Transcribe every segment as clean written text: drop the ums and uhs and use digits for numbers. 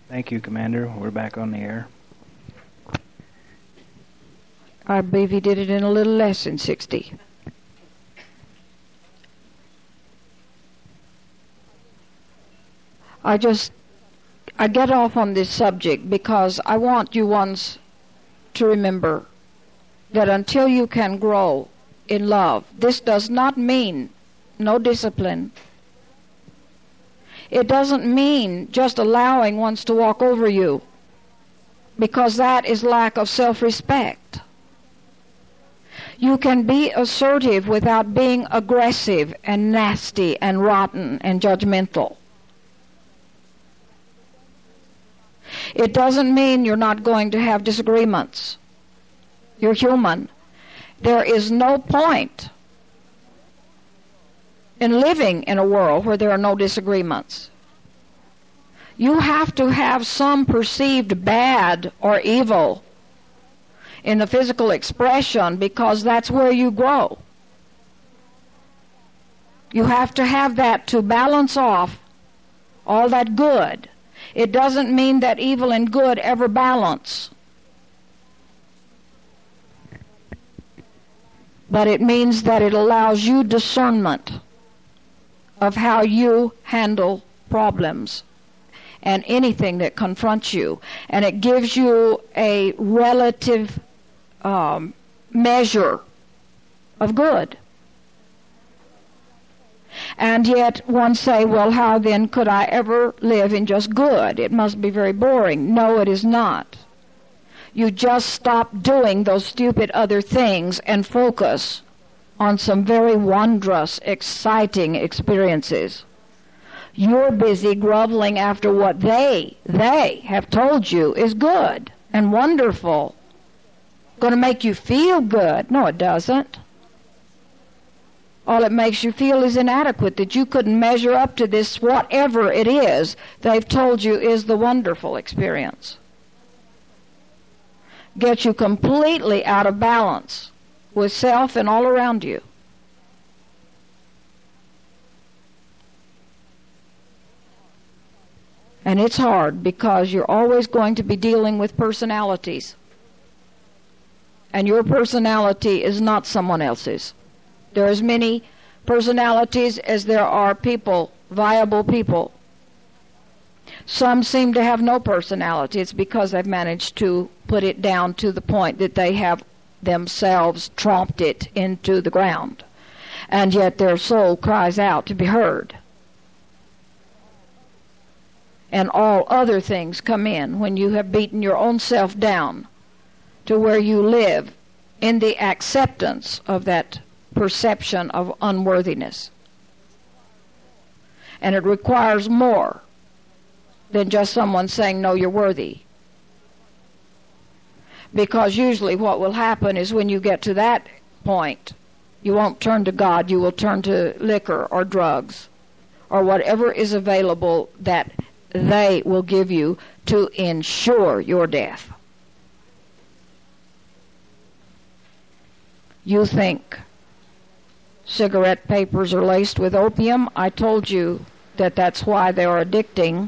Thank you, Commander. We're back on the air. I believe he did it in a little less than 60. I get off on this subject because I want you ones to remember that until you can grow in love, this does not mean no discipline. It doesn't mean just allowing ones to walk over you, because that is lack of self-respect. You can be assertive without being aggressive and nasty and rotten and judgmental. It doesn't mean you're not going to have disagreements. You're human. There is no point in living in a world where there are no disagreements. You have to have some perceived bad or evil in the physical expression, because that's where you grow. You have to have that to balance off all that good. It doesn't mean that evil and good ever balance, but it means that it allows you discernment of how you handle problems and anything that confronts you, and it gives you a relative measure of good. And yet one say, well, how then could I ever live in just good? It must be very boring. No, it is not. You just stop doing those stupid other things and focus on some very wondrous, exciting experiences. You're busy groveling after what they have told you is good and wonderful, going to make you feel good. No, it doesn't. All it makes you feel is inadequate, that you couldn't measure up to this, whatever it is they've told you is the wonderful experience. Gets you completely out of balance with self and all around you. And it's hard because you're always going to be dealing with personalities. And your personality is not someone else's. There are as many personalities as there are people, viable people. Some seem to have no personality. It's because they've managed to put it down to the point that they have themselves tromped it into the ground. And yet their soul cries out to be heard. And all other things come in when you have beaten your own self down to where you live in the acceptance of that perception of unworthiness. And it requires more than just someone saying, no, you're worthy. Because usually what will happen is when you get to that point, you won't turn to God, you will turn to liquor or drugs or whatever is available that they will give you to ensure your death. You think cigarette papers are laced with opium? I told you that that's why they are addicting.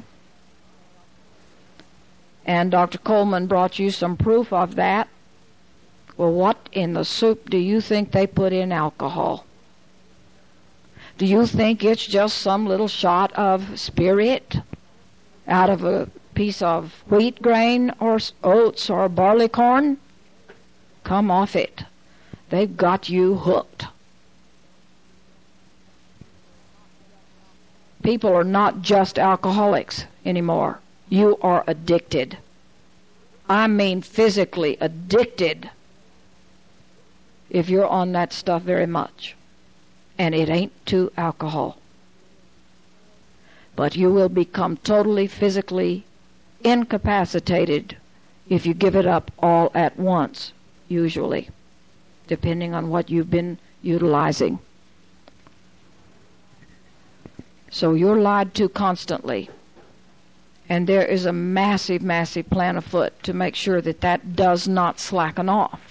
And Dr. Coleman brought you some proof of that. Well, what in the soup do you think they put in alcohol? Do you think it's just some little shot of spirit out of a piece of wheat grain or oats or barley corn? Come off it. They've got you hooked. People are not just alcoholics anymore. You are addicted. I mean physically addicted if you're on that stuff very much. And it ain't to alcohol. But you will become totally physically incapacitated if you give it up all at once, usually, depending on what you've been utilizing. So you're lied to constantly. And there is a massive, massive plan afoot to make sure that that does not slacken off.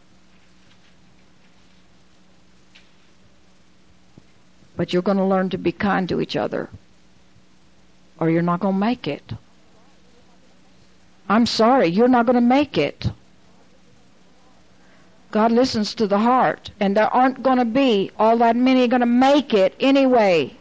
But you're going to learn to be kind to each other, or you're not going to make it. I'm sorry, you're not going to make it. God listens to the heart, and there aren't going to be all that many going to make it anyway.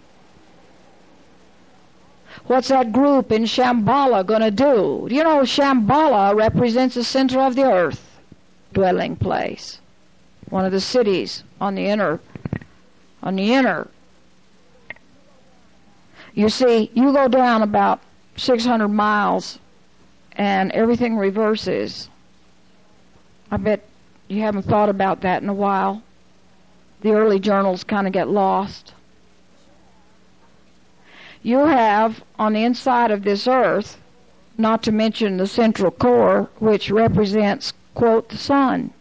What's that group in Shambhala going to do? You know, Shambhala represents the center of the earth, dwelling place, one of the cities on the inner. You see, you go down about 600 miles, and everything reverses. I bet you haven't thought about that in a while. The early journals kind of get lost. You have, on the inside of this earth, not to mention the central core, which represents, quote, the sun.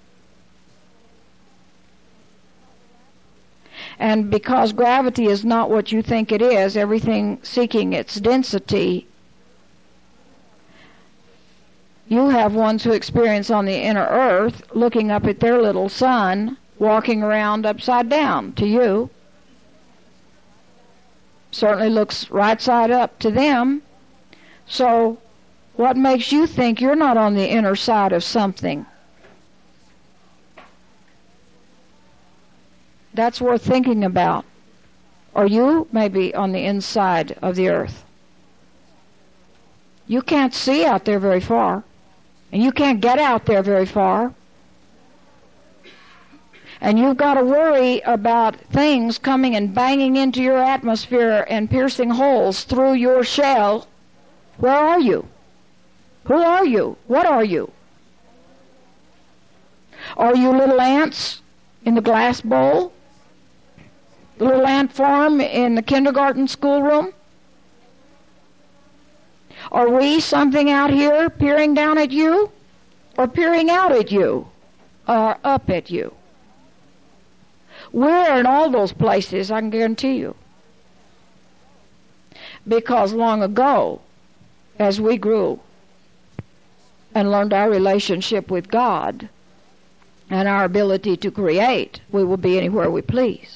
And because gravity is not what you think it is, everything seeking its density, you have ones who experience on the inner earth looking up at their little sun, walking around upside down to you. Certainly looks right side up to them. So what makes you think you're not on the inner side of something? That's worth thinking about. Or you may be on the inside of the earth. You can't see out there very far. And you can't get out there very far. And you've got to worry about things coming and banging into your atmosphere and piercing holes through your shell. Where are you? Who are you? What are you? Are you little ants in the glass bowl? The little ant farm in the kindergarten schoolroom? Are we something out here peering down at you? Or peering out at you? Or up at you? We're in all those places, I can guarantee you. Because long ago, as we grew and learned our relationship with God and our ability to create, we will be anywhere we please.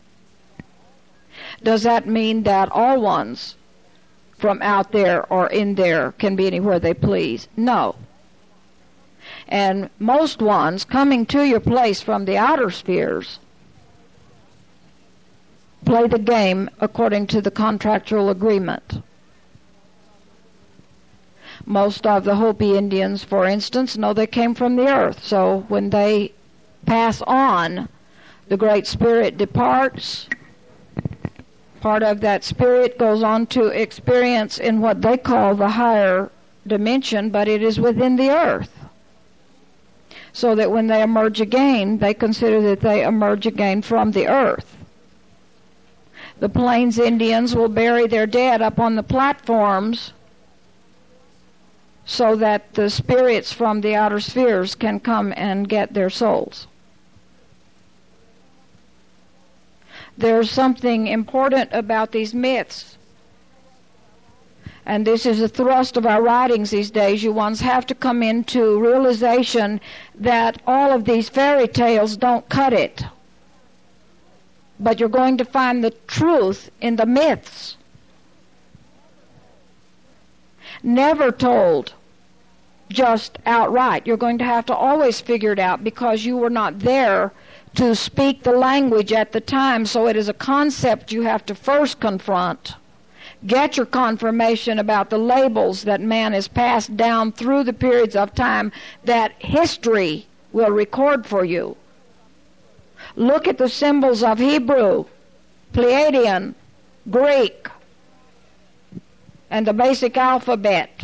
Does that mean that all ones from out there or in there can be anywhere they please? No. And most ones coming to your place from the outer spheres play the game according to the contractual agreement. Most of the Hopi Indians, for instance, know they came from the earth. So when they pass on, the Great Spirit departs. Part of that spirit goes on to experience in what they call the higher dimension, but it is within the earth. So that when they emerge again, they consider that they emerge again from the earth. The Plains Indians will bury their dead up on the platforms so that the spirits from the outer spheres can come and get their souls. There's something important about these myths. And this is the thrust of our writings these days. You ones have to come into realization that all of these fairy tales don't cut it. But you're going to find the truth in the myths. Never told just outright. You're going to have to always figure it out because you were not there to speak the language at the time. So it is a concept you have to first confront. Get your confirmation about the labels that man has passed down through the periods of time that history will record for you. Look at the symbols of Hebrew, Pleiadian, Greek, and the basic alphabet.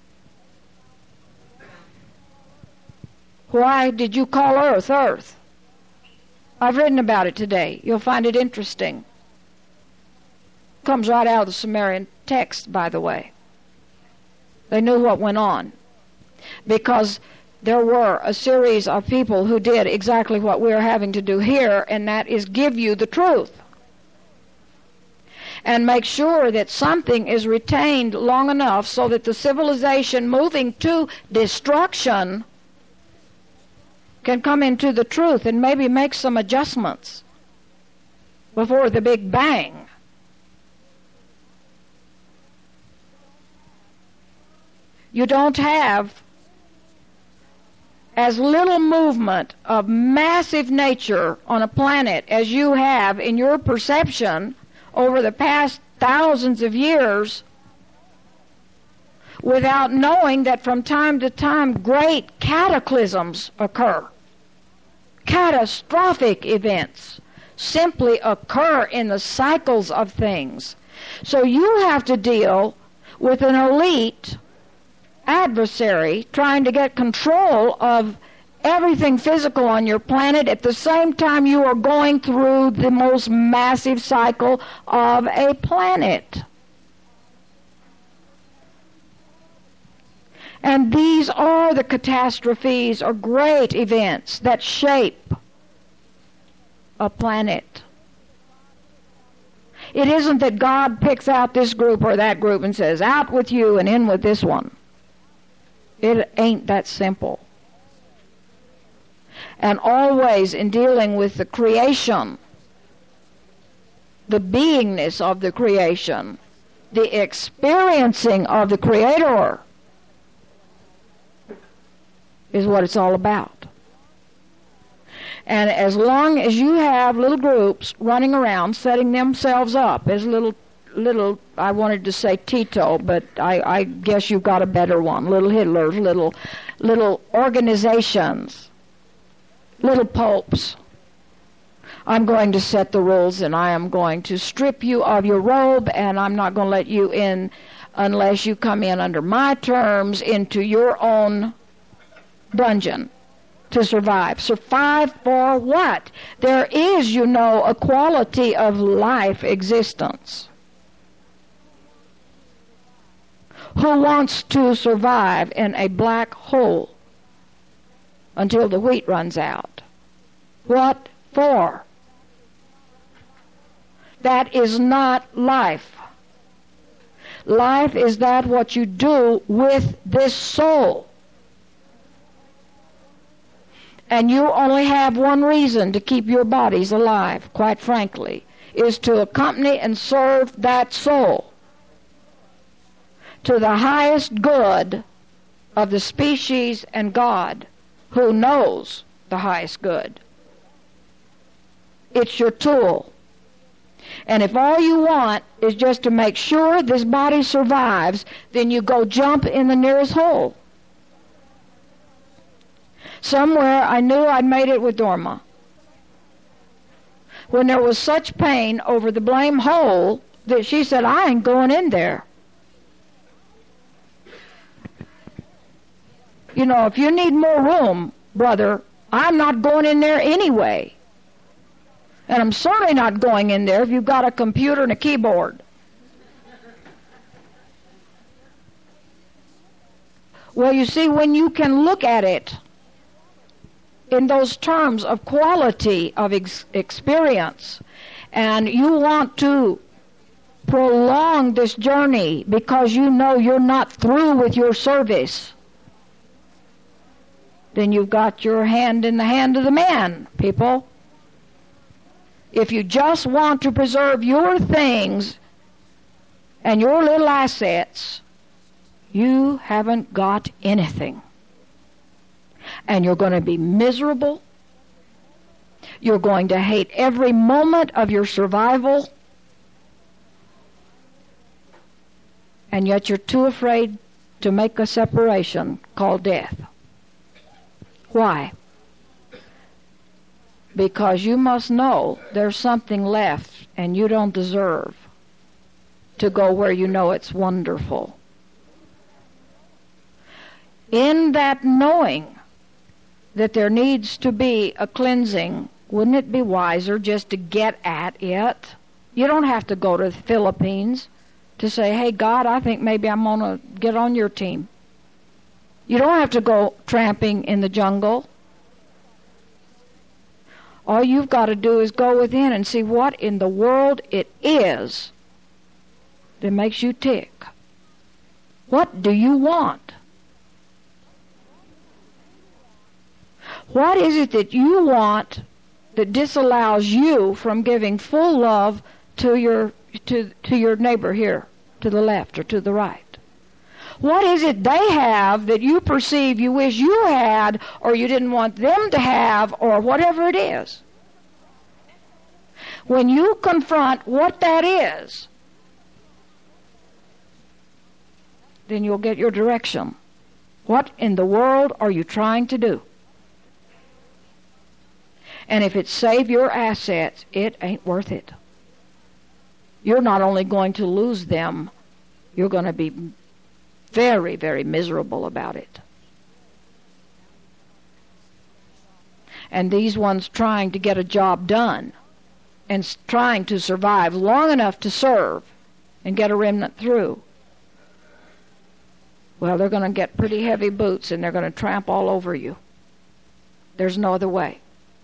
Why did you call Earth, Earth? I've written about it today. You'll find it interesting. Comes right out of the Sumerian text, by the way. They knew what went on. Because there were a series of people who did exactly what we're having to do here, and that is give you the truth. And make sure that something is retained long enough so that the civilization moving to destruction can come into the truth and maybe make some adjustments before the Big Bang. You don't have as little movement of massive nature on a planet as you have in your perception over the past thousands of years without knowing that from time to time great cataclysms occur. Catastrophic events simply occur in the cycles of things. So you have to deal with an elite adversary trying to get control of everything physical on your planet at the same time you are going through the most massive cycle of a planet. And these are the catastrophes or great events that shape a planet. It isn't that God picks out this group or that group and says, out with you and in with this one. It ain't that simple. And always in dealing with the creation, the beingness of the creation, the experiencing of the Creator is what it's all about. And as long as you have little groups running around setting themselves up as little, I wanted to say Tito, but I guess you've got a better one, little Hitlers, little organizations, little popes. I'm going to set the rules and I am going to strip you of your robe and I'm not going to let you in unless you come in under my terms into your own dungeon to survive. Survive for what? There is, a quality of life existence. Who wants to survive in a black hole until the wheat runs out? What for? That is not life. Life is that what you do with this soul. And you only have one reason to keep your bodies alive, quite frankly, is to accompany and serve that soul to the highest good of the species and God, who knows the highest good. It's your tool. And if all you want is just to make sure this body survives, then you go jump in the nearest hole. Somewhere I knew I'd made it with Dorma. When there was such pain over the blame hole that she said, I ain't going in there. If you need more room, brother, I'm not going in there anyway. And I'm certainly not going in there if you've got a computer and a keyboard. Well, you see, when you can look at it in those terms of quality of experience, and you want to prolong this journey because you know you're not through with your service, then you've got your hand in the hand of the man, people. If you just want to preserve your things and your little assets, you haven't got anything. And you're going to be miserable. You're going to hate every moment of your survival. And yet you're too afraid to make a separation called death. Why? Because you must know there's something left and you don't deserve to go where you know it's wonderful. In that knowing that there needs to be a cleansing, wouldn't it be wiser just to get at it? You don't have to go to the Philippines to say, hey, God, I think maybe I'm going to get on your team. You don't have to go tramping in the jungle. All you've got to do is go within and see what in the world it is that makes you tick. What do you want? What is it that you want that disallows you from giving full love to your neighbor here, to the left or to the right? What is it they have that you perceive you wish you had, or you didn't want them to have, or whatever it is? When you confront what that is, then you'll get your direction. What in the world are you trying to do? And if it saves your assets, it ain't worth it. You're not only going to lose them, you're going to be very, very miserable about it. And these ones trying to get a job done and trying to survive long enough to serve and get a remnant through, well, they're going to get pretty heavy boots and they're going to tramp all over you. There's no other way.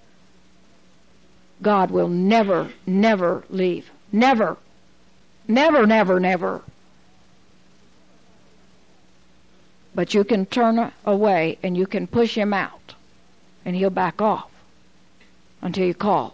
God will never, never leave. Never. Never, never, never. But you can turn away and you can push him out and he'll back off until you call.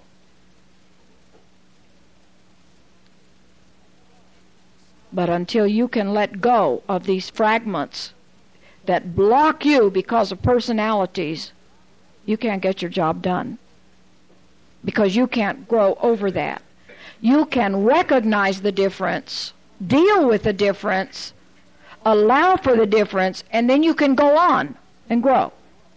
But until you can let go of these fragments that block you because of personalities, you can't get your job done. Because you can't grow over that. You can recognize the difference, deal with the difference, allow for the difference, and then you can go on and grow.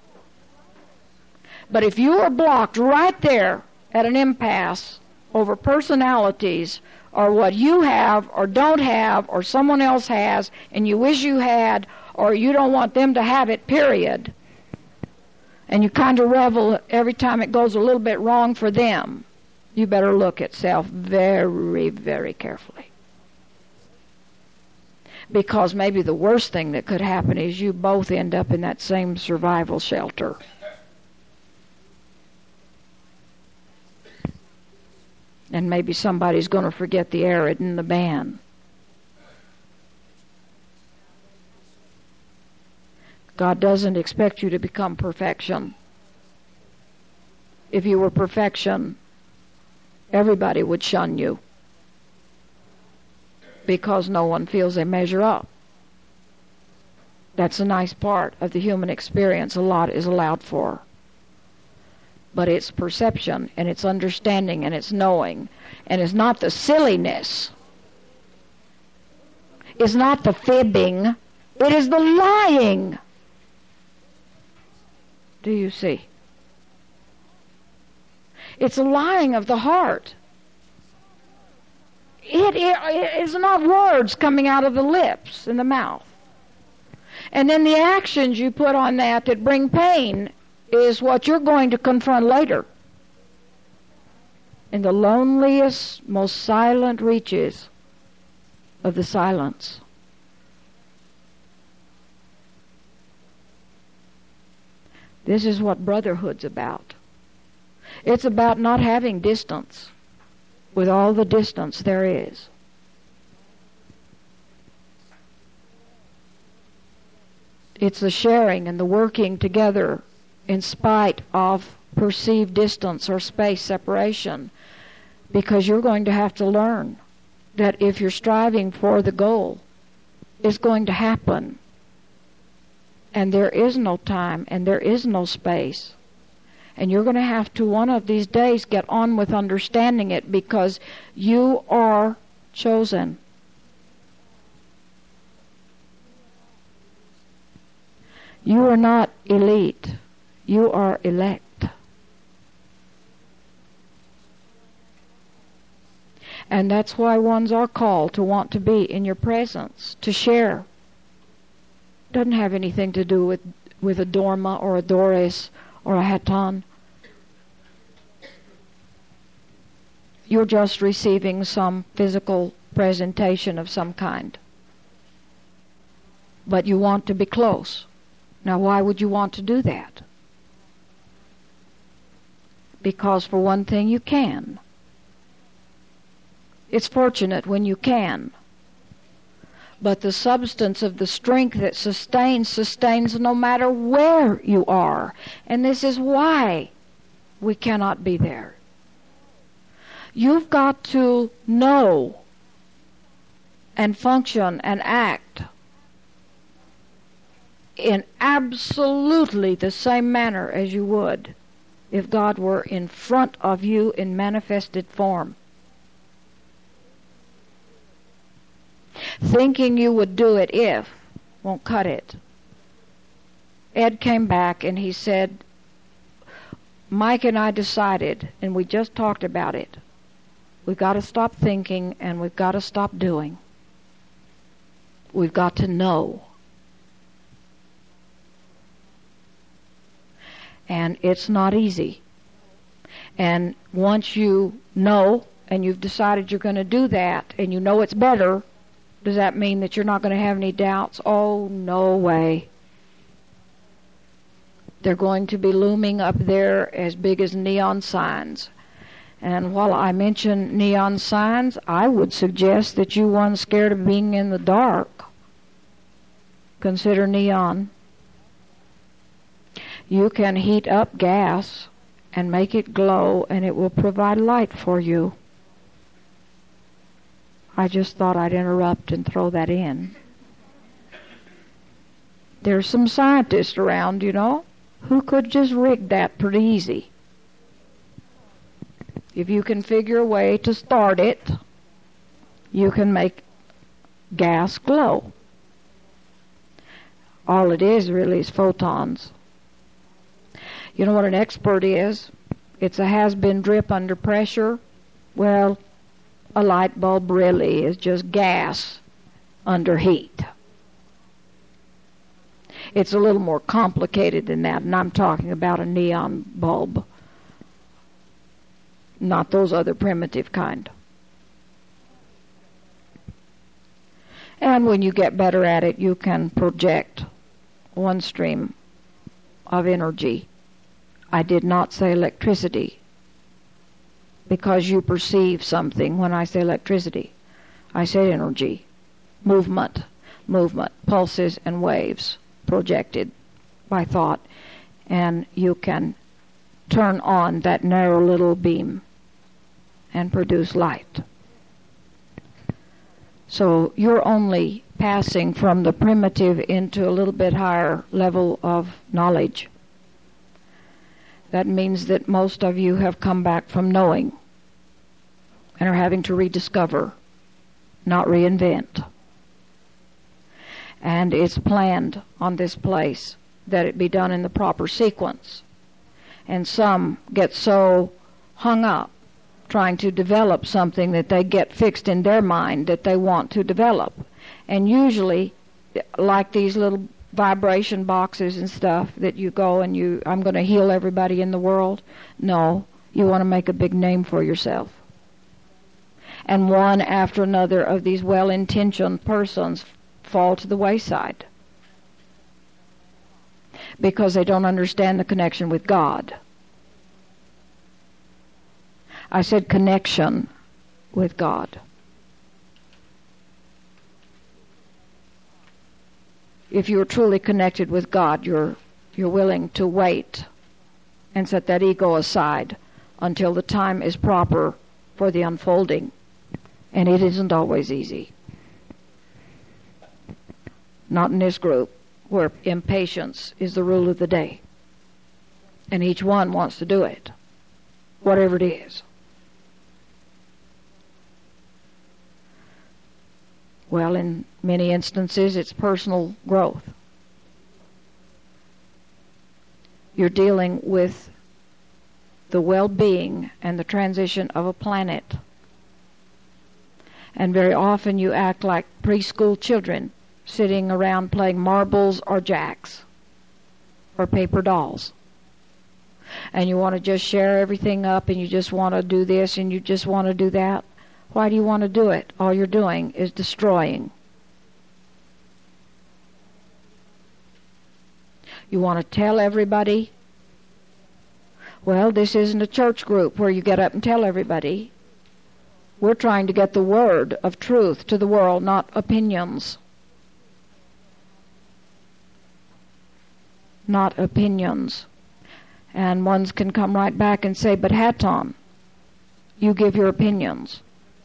But if you are blocked right there at an impasse over personalities, or what you have or don't have or someone else has and you wish you had, or you don't want them to have it, period, and you kind of revel every time it goes a little bit wrong for them, you better look at self very, very carefully. Because maybe the worst thing that could happen is you both end up in that same survival shelter. And maybe somebody's going to forget the arid and the ban. God doesn't expect you to become perfection. If you were perfection, everybody would shun you because no one feels they measure up. That's a nice part of the human experience. A lot is allowed for. But it's perception, and it's understanding, and it's knowing. And it's not the silliness. It's not the fibbing. It is the lying. Do you see? It's a lying of the heart. It is not words coming out of the lips and the mouth. And then the actions you put on that bring pain is what you're going to confront later. In the loneliest, most silent reaches of the silence. This is what brotherhood's about. It's about not having distance with all the distance there is. It's the sharing and the working together in spite of perceived distance or space separation, because you're going to have to learn that if you're striving for the goal, it's going to happen. And there is no time and there is no space. And you're going to have to one of these days get on with understanding it, because you are chosen. You are not elite. You are elect. And that's why ones are called to want to be in your presence, to share. Doesn't have anything to do with a Dorma or a Doris or a Hatan. You're just receiving some physical presentation of some kind. But you want to be close. Now, why would you want to do that? Because, for one thing, you can. It's fortunate when you can. But the substance of the strength that sustains no matter where you are. And this is why we cannot be there. You've got to know and function and act absolutely the same manner as you would if God were in front of you in manifested form. Thinking you would do it if won't cut it. Ed came back and he said, Mike and I decided, and we just talked about it, we've got to stop thinking and we've got to stop doing. We've got to know. And it's not easy. And once you know and you've decided you're going to do that and you know it's better, does that mean that you're not going to have any doubts? Oh, no way. They're going to be looming up there as big as neon signs. And while I mention neon signs, I would suggest that you ones scared of being in the dark consider neon. You can heat up gas and make it glow, and it will provide light for you. I just thought I'd interrupt and throw that in. There's some scientists around, you know, who could just rig that pretty easy. If you can figure a way to start it, you can make gas glow. All it is really is photons. You know what an expert is? It's a has-been drip under pressure. Well, a light bulb really is just gas under heat. It's a little more complicated than that, and I'm talking about a neon bulb, not those other primitive kind. And when you get better at it, you can project one stream of energy. I did not say electricity, because you perceive something when I say electricity. I said energy, movement, pulses and waves projected by thought, and you can turn on that narrow little beam and produce light. So you're only passing from the primitive into a little bit higher level of knowledge. That means that most of you have come back from knowing and are having to rediscover, not reinvent. And it's planned on this place that it be done in the proper sequence. And some get so hung up trying to develop something that they get fixed in their mind that they want to develop. And usually, like these little vibration boxes and stuff that you go and I'm going to heal everybody in the world. No, you want to make a big name for yourself. And one after another of these well-intentioned persons fall to the wayside because they don't understand the connection with God. I said connection with God. If you're truly connected with God, you're willing to wait and set that ego aside until the time is proper for the unfolding. And it isn't always easy. Not in this group, where impatience is the rule of the day. And each one wants to do it, whatever it is. Well, in many instances, it's personal growth. You're dealing with the well-being and the transition of a planet. And very often you act like preschool children sitting around playing marbles or jacks or paper dolls. And you want to just share everything up, and you just want to do this and you just want to do that. Why do you want to do it? All you're doing is destroying. You want to tell everybody, well, this isn't a church group where you get up and tell everybody. We're trying to get the word of truth to the world, not opinions. Not opinions. And ones can come right back and say, but Hatton, you give your opinions.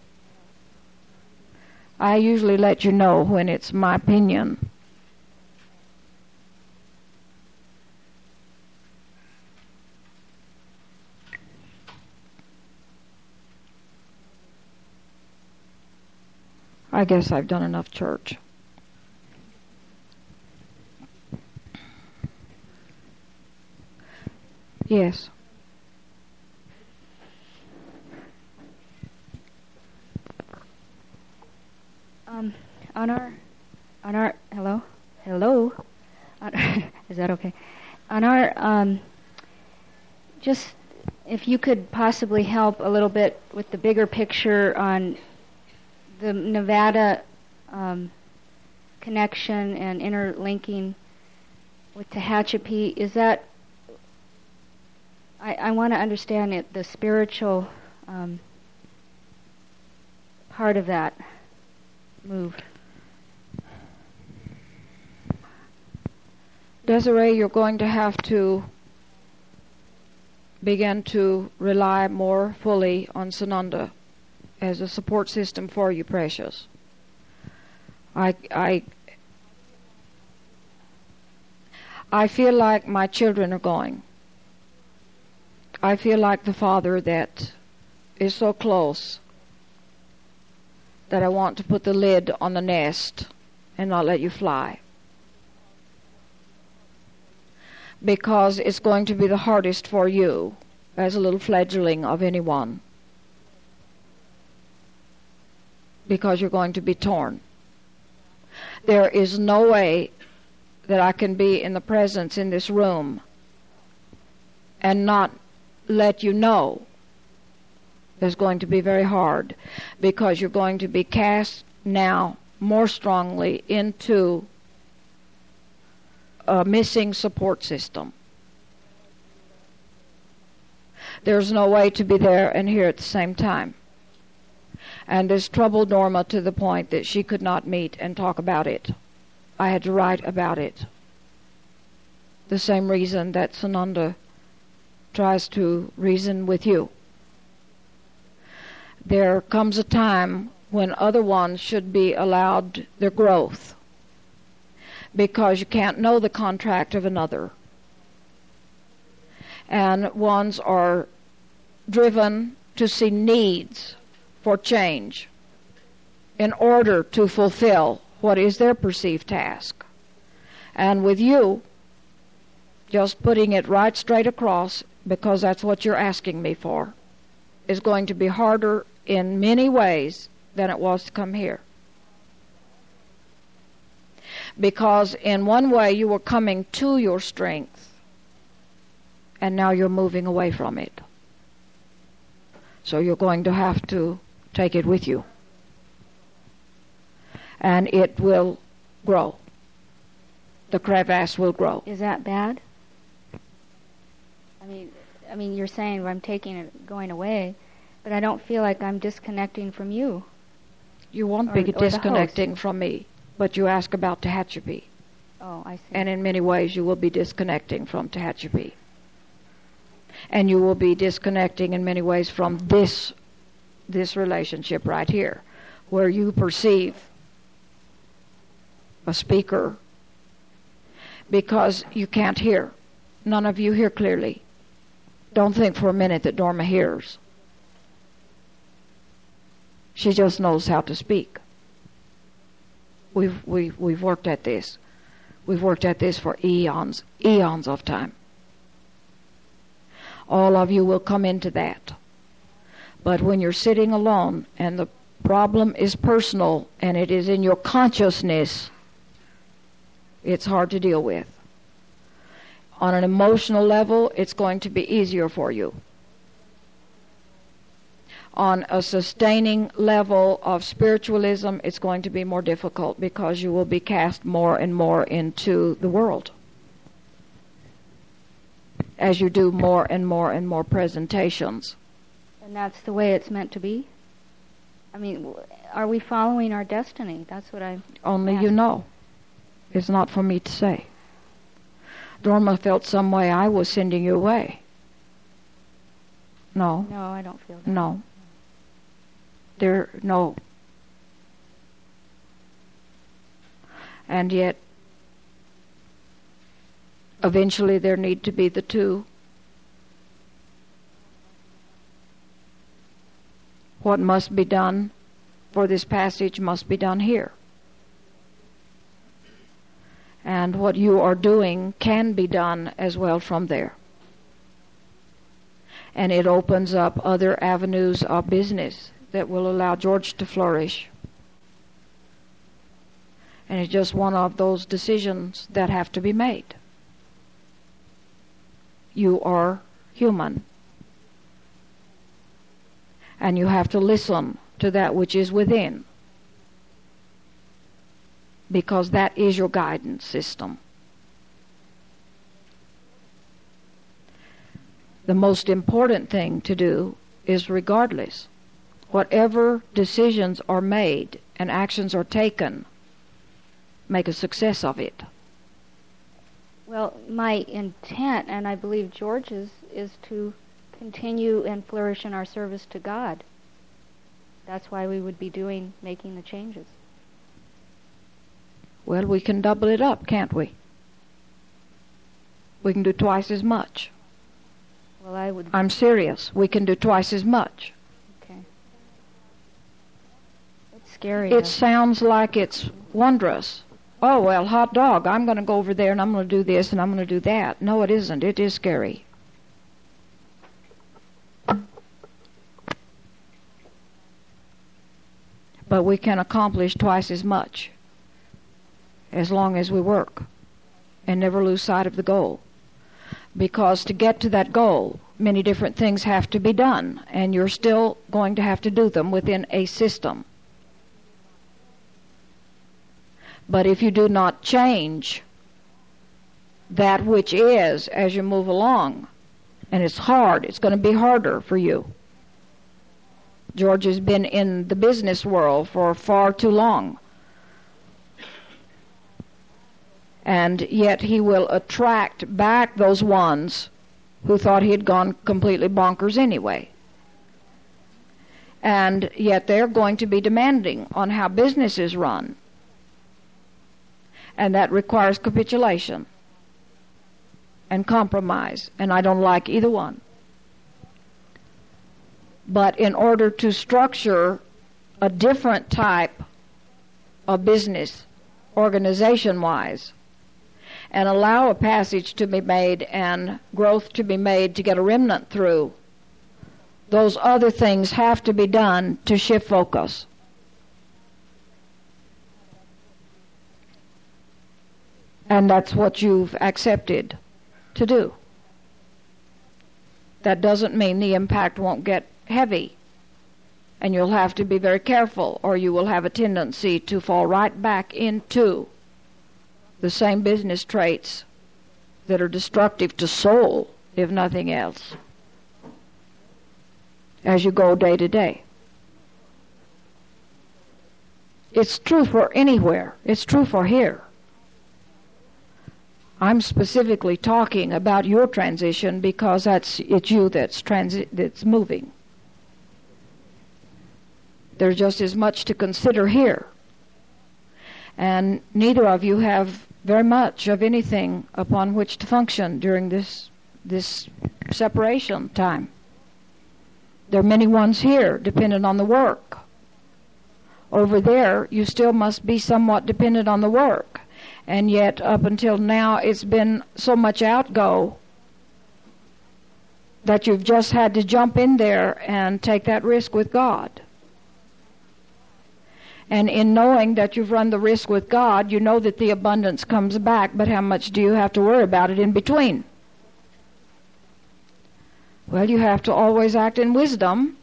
I usually let you know when it's my opinion. I guess I've done enough church. Yes. On our hello, is that okay? On our just if you could possibly help a little bit with the bigger picture on the Nevada connection and interlinking with Tehachapi, is that I want to understand it, the spiritual part of that move. Desiree, you're going to have to begin to rely more fully on Sananda as a support system for you, precious. I feel like my children are going. I feel like the father that is so close that I want to put the lid on the nest and not let you fly. Because it's going to be the hardest for you as a little fledgling of anyone. Because you're going to be torn. There is no way that I can be in the presence in this room and not let you know. It's going to be very hard because you're going to be cast now more strongly into a missing support system. There's no way to be there and here at the same time. And this troubled Norma to the point that she could not meet and talk about it. I had to write about it. The same reason that Sananda tries to reason with you. There comes a time when other ones should be allowed their growth, because you can't know the contract of another. And ones are driven to see needs for change in order to fulfill what is their perceived task. And with you, just putting it right straight across, because that's what you're asking me for, is going to be harder in many ways than it was to come here. Because in one way you were coming to your strength, and now you're moving away from it. So you're going to have to take it with you. And it will grow. The crevasse will grow. Is that bad? I mean, you're saying I'm taking it, going away, but I don't feel like I'm disconnecting from you. You won't be disconnecting from me, but you ask about Tehachapi. Oh, I see. And in many ways you will be disconnecting from Tehachapi. And you will be disconnecting in many ways from this relationship right here, where you perceive a speaker, because you can't hear. None of you hear clearly. Don't think for a minute that Norma hears. She just knows how to speak. We've worked at this. We've worked at this for eons of time. All of you will come into that. But when you're sitting alone and the problem is personal and it is in your consciousness, it's hard to deal with. On an emotional level, it's going to be easier for you. On a sustaining level of spiritualism, it's going to be more difficult because you will be cast more and more into the world as you do more and more and more presentations. And that's the way it's meant to be? I mean, are we following our destiny? That's what I'm Only asking. you know. It's not for me to say. Norma felt some way I was sending you away. No. No, I don't feel that. No. No. And yet, eventually there need to be the two. What must be done for this passage must be done here. And what you are doing can be done as well from there. And it opens up other avenues of business that will allow George to flourish. And it's just one of those decisions that have to be made. You are human. And you have to listen to that which is within, because that is your guidance system. The most important thing to do is, regardless, whatever decisions are made and actions are taken, make a success of it. Well, my intent, and I believe George's, is to continue and flourish in our service to God. That's why we would be making the changes. Well, we can double it up, can't we? We can do twice as much. Well, I'm serious. We can do twice as much. Okay. It's scary. It sounds like it's wondrous. Oh, well, hot dog, I'm going to go over there and I'm going to do this and I'm going to do that. No, it isn't. It is scary. But we can accomplish twice as much as long as we work and never lose sight of the goal. Because to get to that goal, many different things have to be done, and you're still going to have to do them within a system. But if you do not change that which is as you move along, and it's hard, it's going to be harder for you. George has been in the business world for far too long. And yet he will attract back those ones who thought he had gone completely bonkers anyway. And yet they're going to be demanding on how business is run. And that requires capitulation and compromise. And I don't like either one. But in order to structure a different type of business, organization-wise, and allow a passage to be made and growth to be made to get a remnant through, those other things have to be done to shift focus. And that's what you've accepted to do. That doesn't mean the impact won't get heavy, and you'll have to be very careful, or you will have a tendency to fall right back into the same business traits that are destructive to soul, if nothing else, as you go day to day. It's true for anywhere. It's true for here. I'm specifically talking about your transition because it's you that's moving. There's just as much to consider here. And neither of you have very much of anything upon which to function during this separation time. There are many ones here dependent on the work. Over there, you still must be somewhat dependent on the work. And yet, up until now, it's been so much outgo that you've just had to jump in there and take that risk with God. And in knowing that you've run the risk with God, you know that the abundance comes back, but how much do you have to worry about it in between? Well, you have to always act in wisdom.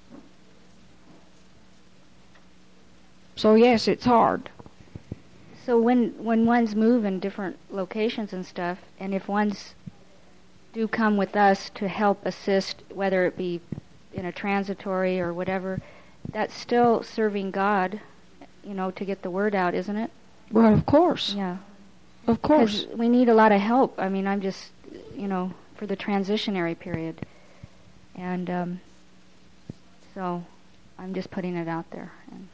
So yes, it's hard. So when ones move in different locations and stuff, and if ones do come with us to help assist, whether it be in a transitory or whatever, that's still serving God, to get the word out, isn't it? Well, of course. Yeah. Of course. 'Cause we need a lot of help. I mean, I'm just, for the transitionary period. And so I'm just putting it out there. And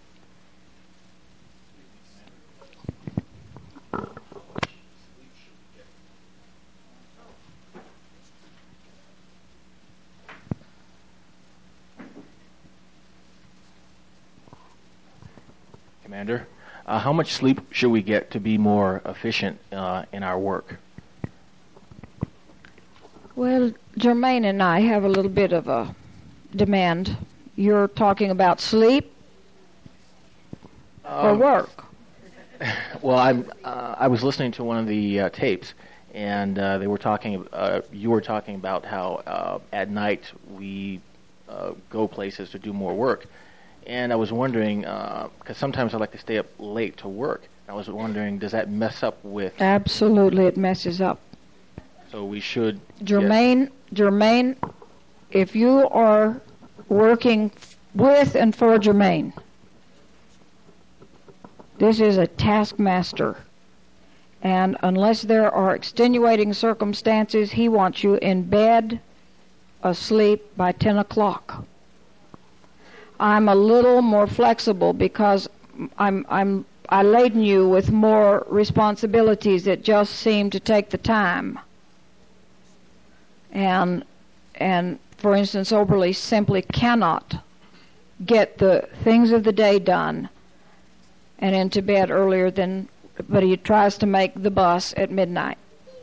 Germander. How much sleep should we get to be more efficient in our work? Well, Germaine and I have a little bit of a demand. You're talking about sleep or work? Well, I was listening to one of the tapes, and they were talking. You were talking about how at night we go places to do more work, and I was wondering because sometimes I like to stay up late to work. I was wondering, does that mess up with? Absolutely, it messes up. So we should. Germaine, if you are working with and for Germaine, this is a taskmaster. And unless there are extenuating circumstances, he wants you in bed, asleep by 10 o'clock. I'm a little more flexible because I laden you with more responsibilities that just seem to take the time. And for instance, Oberle simply cannot get the things of the day done and into bed earlier than, but he tries to make the bus at midnight.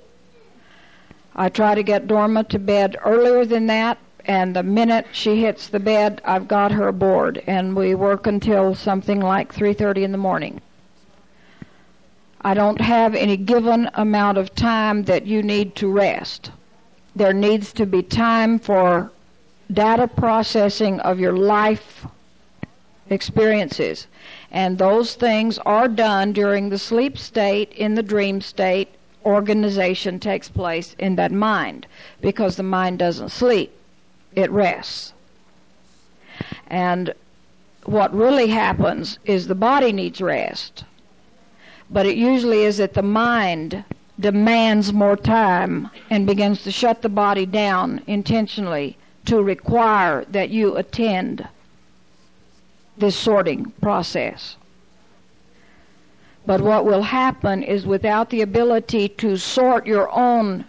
I try to get Dorma to bed earlier than that, and the minute she hits the bed, I've got her aboard, and we work until something like 3:30 in the morning. I don't have any given amount of time that you need to rest. There needs to be time for data processing of your life experiences. And those things are done during the sleep state. In the dream state, organization takes place in that mind because the mind doesn't sleep. It rests. And what really happens is the body needs rest. But it usually is that the mind demands more time and begins to shut the body down intentionally to require that you attend this sorting process. But what will happen is without the ability to sort your own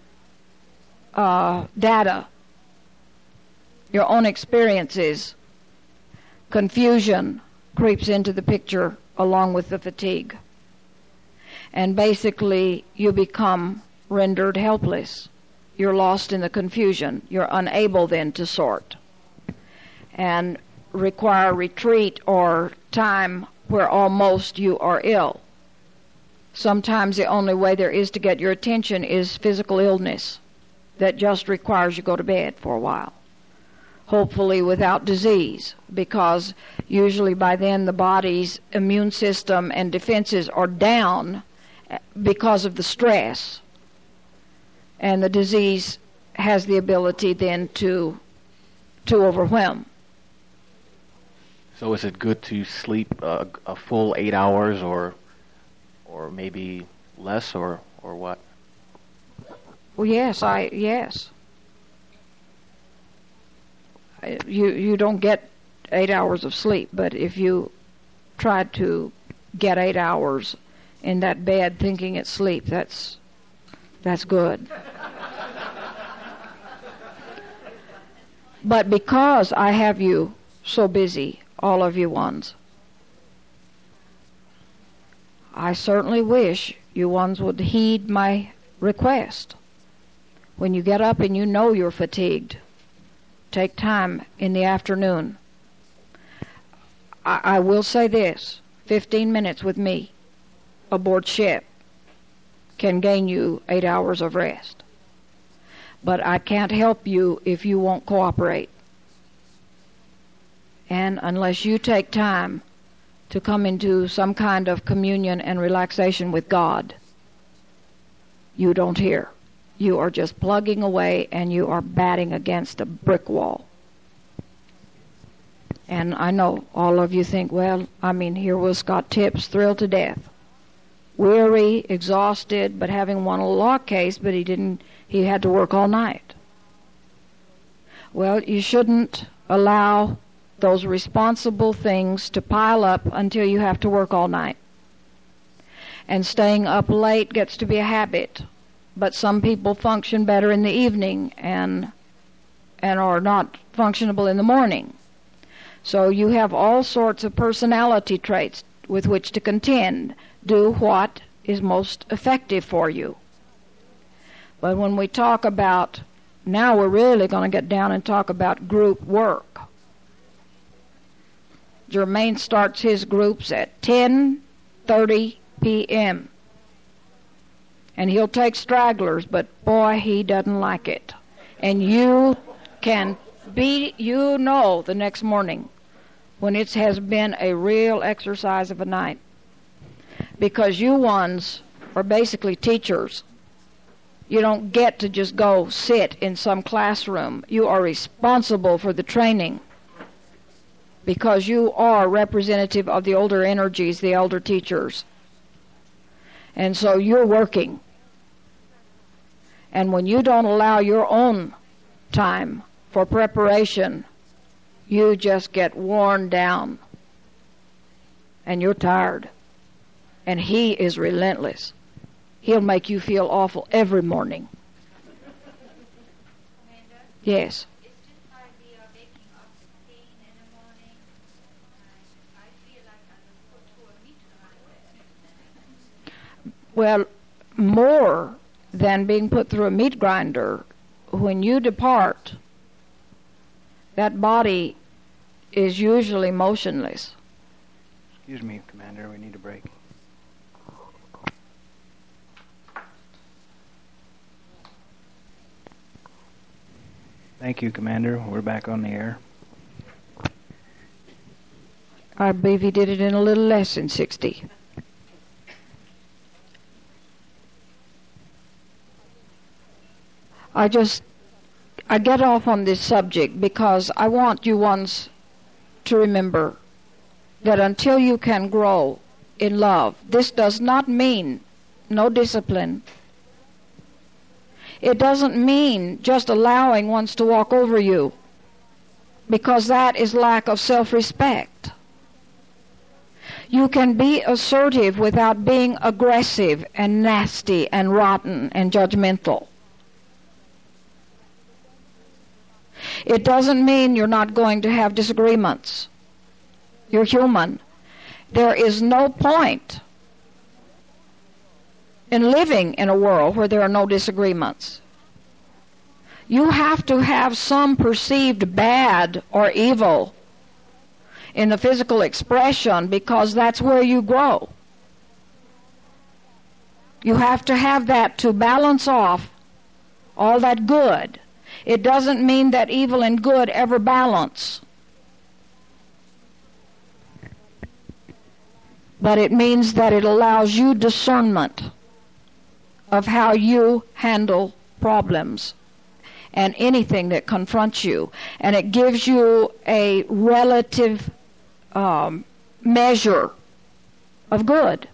data, your own experiences, confusion creeps into the picture along with the fatigue. And basically, you become rendered helpless. You're lost in the confusion. You're unable then to sort and require retreat or time where almost you are ill. Sometimes the only way there is to get your attention is physical illness that just requires you go to bed for a while. Hopefully without disease, because usually by then the body's immune system and defenses are down because of the stress, and the disease has the ability then to overwhelm. So is it good to sleep a full 8 hours, or maybe less, or what? Well, yes. You don't get 8 hours of sleep, but if you try to get 8 hours in that bed thinking it's sleep, that's good. But because I have you so busy, all of you ones, I certainly wish you ones would heed my request. When you get up and you know you're fatigued, take time in the afternoon. I will say this, 15 minutes with me aboard ship can gain you 8 hours of rest. But I can't help you if you won't cooperate. And unless you take time to come into some kind of communion and relaxation with God, you don't hear. You are just plugging away and you are batting against a brick wall. And I know all of you think, well, here was Scott Tips, thrilled to death, weary, exhausted, but having won a law case, but he had to work all night. Well, you shouldn't allow those responsible things to pile up until you have to work all night. And staying up late gets to be a habit, but some people function better in the evening and are not functionable in the morning. So you have all sorts of personality traits. with which to contend. Do what is most effective for you. But when we talk about, now we're really going to get down and talk about group work. Jermaine starts his groups at 10:30 p.m. And he'll take stragglers, but boy, he doesn't like it. And you can be, the next morning when it has been a real exercise of a night. Because you ones are basically teachers. You don't get to just go sit in some classroom. You are responsible for the training because you are representative of the older energies, the elder teachers. And so you're working. And when you don't allow your own time for preparation, you just get worn down. And you're tired. And he is relentless. He'll make you feel awful every morning. Amanda? Yes. It's just like the waking up pain in the morning. I feel like I was put to a meat grinder. Well, more than being put through a meat grinder, when you depart, that body is usually motionless. Excuse me, Commander, we need a break. Thank you, Commander. We're back on the air. I believe he did it in a little less than 60. I get off on this subject because I want you ones to remember that until you can grow in love, this does not mean no discipline. It doesn't mean just allowing ones to walk over you, because that is lack of self-respect. You can be assertive without being aggressive and nasty and rotten and judgmental. It doesn't mean you're not going to have disagreements. You're human. There is no point in living in a world where there are no disagreements. You have to have some perceived bad or evil in the physical expression because that's where you grow. You have to have that to balance off all that good. It doesn't mean that evil and good ever balance. But it means that it allows you discernment of how you handle problems and anything that confronts you. And it gives you a relative measure of good.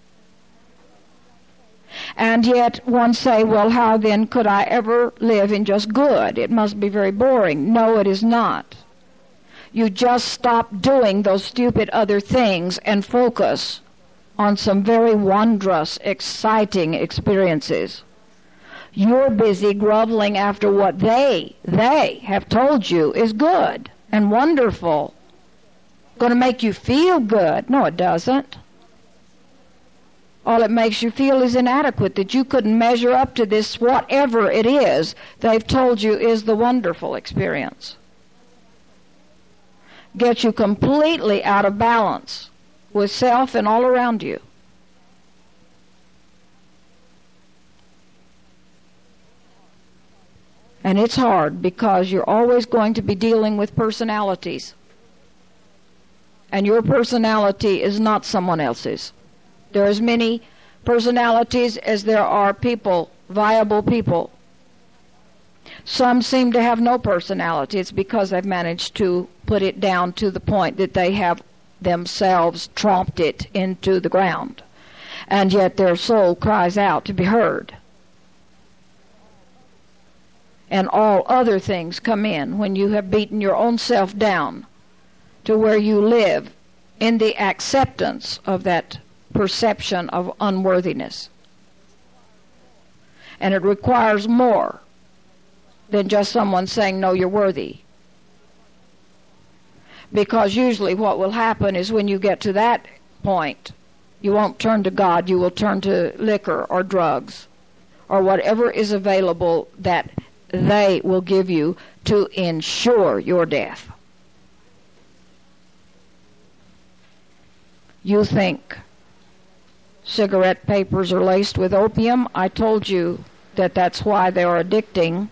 And yet one say, well, how then could I ever live in just good? It must be very boring. No, it is not. You just stop doing those stupid other things and focus on some very wondrous, exciting experiences. You're busy groveling after what they have told you is good and wonderful. Going to make you feel good. No, it doesn't. All it makes you feel is inadequate, that you couldn't measure up to this, whatever it is they've told you is the wonderful experience. Gets you completely out of balance with self and all around you. And it's hard because you're always going to be dealing with personalities. And your personality is not someone else's. There are as many personalities as there are people, viable people. Some seem to have no personality. It's because they've managed to put it down to the point that they have themselves tromped it into the ground. And yet their soul cries out to be heard. And all other things come in when you have beaten your own self down to where you live in the acceptance of that perception of unworthiness. And it requires more than just someone saying, no, you're worthy. Because usually what will happen is when you get to that point. You won't turn to God. You will turn to liquor or drugs or whatever is available that they will give you to ensure your death. You think cigarette papers are laced with opium? I told you that that's why they are addicting.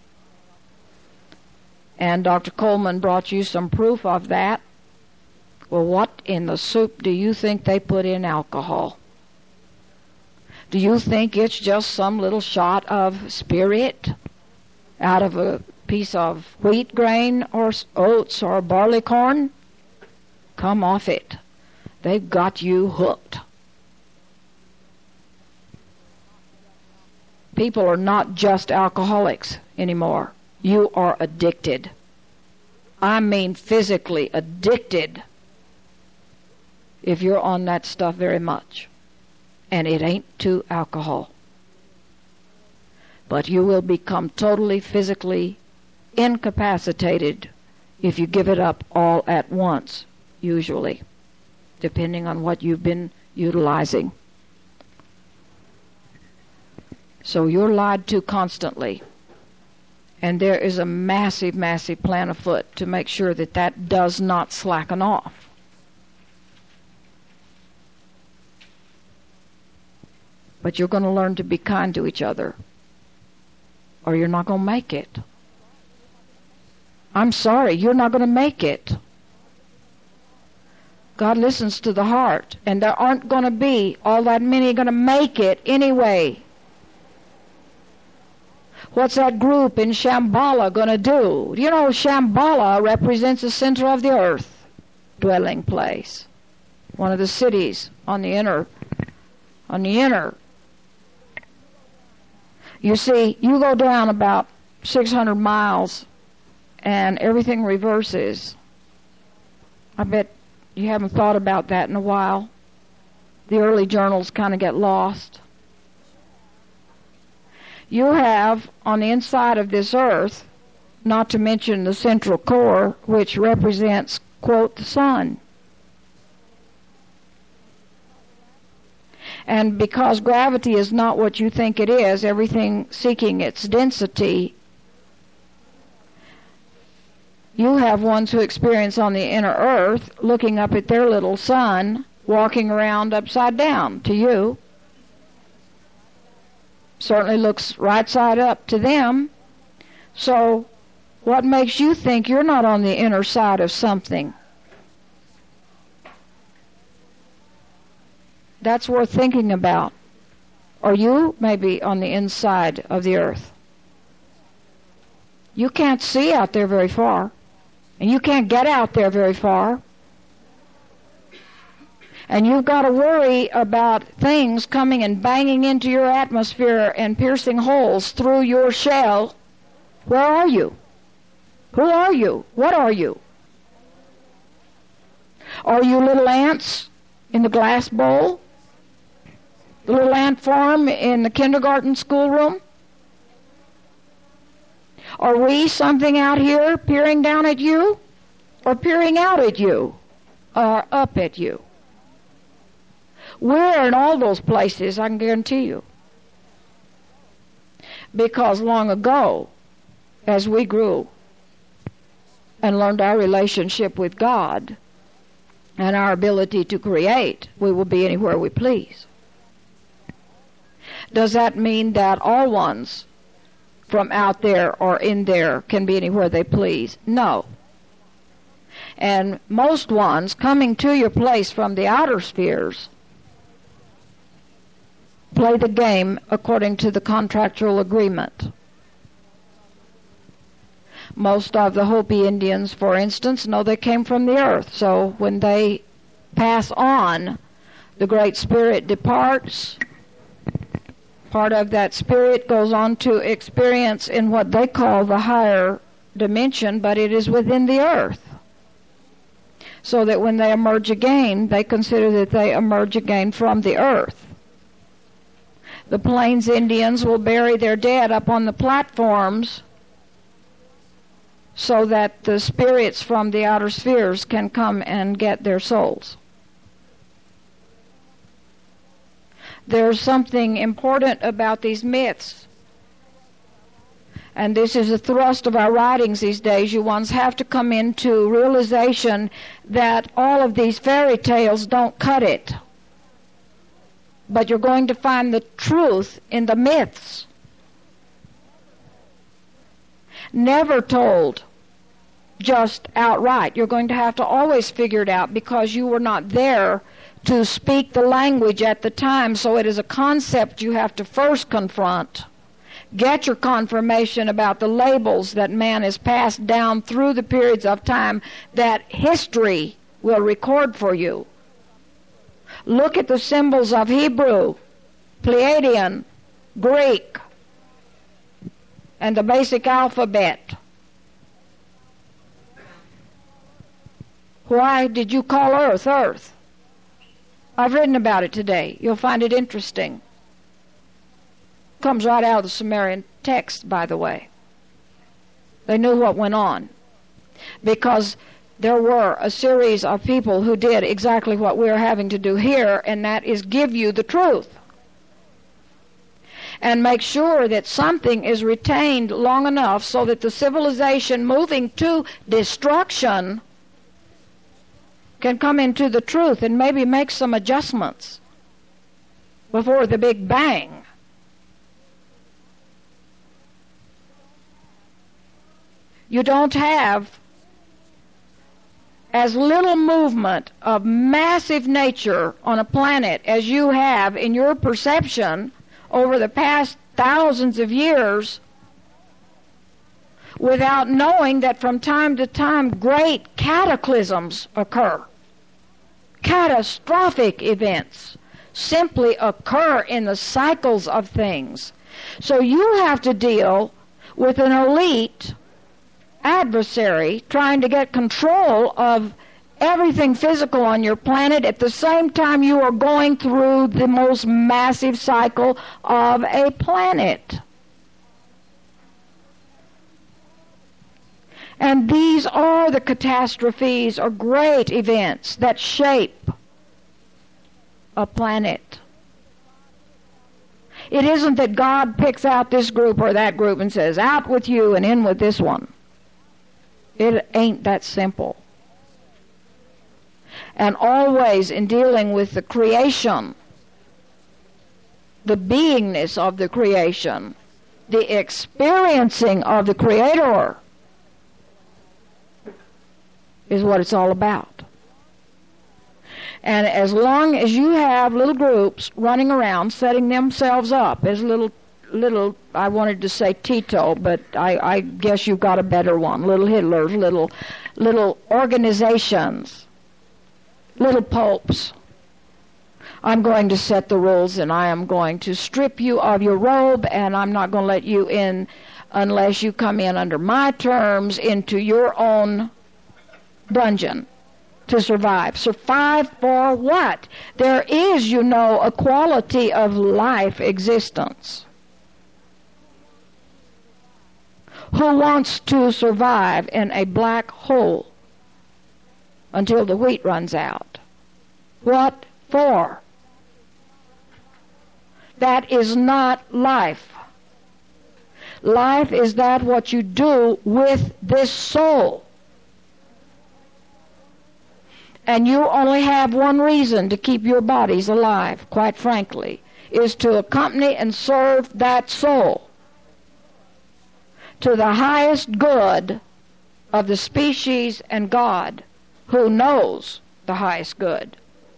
And Dr. Coleman brought you some proof of that. Well, what in the soup do you think they put in alcohol? Do you think it's just some little shot of spirit out of a piece of wheat grain or oats or barley corn? Come off it. They've got you hooked. People are not just alcoholics anymore. You are addicted. I mean physically addicted if you're on that stuff very much. And it ain't to alcohol. But you will become totally physically incapacitated if you give it up all at once, usually, depending on what you've been utilizing. So you're lied to constantly. And there is a massive, massive plan afoot to make sure that that does not slacken off. But you're going to learn to be kind to each other, or you're not going to make it. I'm sorry, you're not going to make it. God listens to the heart, and there aren't going to be all that many going to make it anyway. What's that group in Shambhala going to do? You know, Shambhala represents the center of the earth, dwelling place, one of the cities on the inner. You see, you go down about 600 miles and everything reverses. I bet you haven't thought about that in a while. The early journals kind of get lost. You have, on the inside of this earth, not to mention the central core, which represents, quote, the sun. And because gravity is not what you think it is, everything seeking its density, you have ones who experience on the inner earth looking up at their little sun, walking around upside down to you. Certainly looks right side up to them. So what makes you think you're not on the inner side of something? That's worth thinking about. Or you may be on the inside of the earth. You can't see out there very far. And you can't get out there very far. And you've got to worry about things coming and banging into your atmosphere and piercing holes through your shell. Where are you? Who are you? What are you? Are you little ants in the glass bowl? The little ant farm in the kindergarten schoolroom? Are we something out here peering down at you? Or peering out at you? Or up at you? We're in all those places, I can guarantee you. Because long ago, as we grew and learned our relationship with God and our ability to create, we will be anywhere we please. Does that mean that all ones from out there or in there can be anywhere they please? No. And most ones coming to your place from the outer spheres play the game according to the contractual agreement. Most of the Hopi Indians, for instance, know they came from the earth. So when they pass on, the Great Spirit departs. Part of that spirit goes on to experience in what they call the higher dimension, but it is within the earth. So that when they emerge again, they consider that they emerge again from the earth. The Plains Indians will bury their dead up on the platforms so that the spirits from the outer spheres can come and get their souls. There's something important about these myths. And this is the thrust of our writings these days. You ones have to come into realization that all of these fairy tales don't cut it. But you're going to find the truth in the myths. Never told just outright. You're going to have to always figure it out because you were not there to speak the language at the time. So it is a concept you have to first confront. Get your confirmation about the labels that man has passed down through the periods of time that history will record for you. Look at the symbols of Hebrew, Pleiadian, Greek, and the basic alphabet. Why did you call Earth, Earth? I've written about it today. You'll find it interesting. Comes right out of the Sumerian text, by the way. They knew what went on because there were a series of people who did exactly what we're having to do here, and that is give you the truth and make sure that something is retained long enough so that the civilization moving to destruction can come into the truth and maybe make some adjustments before the Big Bang. You don't have as little movement of massive nature on a planet as you have in your perception over the past thousands of years without knowing that from time to time great cataclysms occur. Catastrophic events simply occur in the cycles of things. So you have to deal with an elite adversary trying to get control of everything physical on your planet at the same time you are going through the most massive cycle of a planet. And these are the catastrophes or great events that shape a planet. It isn't that God picks out this group or that group and says, out with you and in with this one. It ain't that simple. And always in dealing with the creation, the beingness of the creation, the experiencing of the Creator is what it's all about. And as long as you have little groups running around setting themselves up as little, I wanted to say Tito, but I guess you've got a better one, little Hitlers, little organizations, little popes. I'm going to set the rules and I am going to strip you of your robe and I'm not going to let you in unless you come in under my terms into your own dungeon to survive. Survive for what? There is, you know, a quality of life existence. Who wants to survive in a black hole until the wheat runs out? What for? That is not life. Life is that what you do with this soul. And you only have one reason to keep your bodies alive, quite frankly, is to accompany and serve that soul to the highest good of the species and God, who knows the highest good.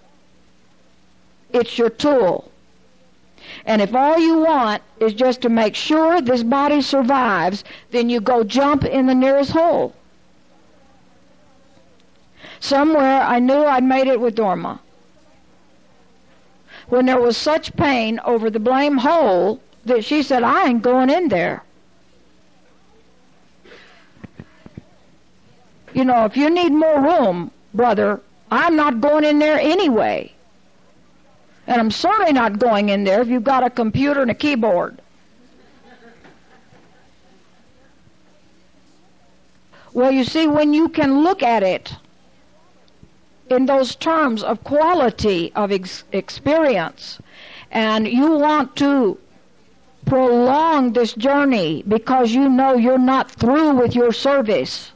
It's your tool. And if all you want is just to make sure this body survives, then you go jump in the nearest hole. Somewhere I knew I'd made it with Dorma. When there was such pain over the blame hole that she said, I ain't going in there. You know, if you need more room, brother, I'm not going in there anyway. And I'm certainly not going in there if you've got a computer and a keyboard. Well, you see, when you can look at it in those terms of quality of experience and you want to prolong this journey because you know you're not through with your service,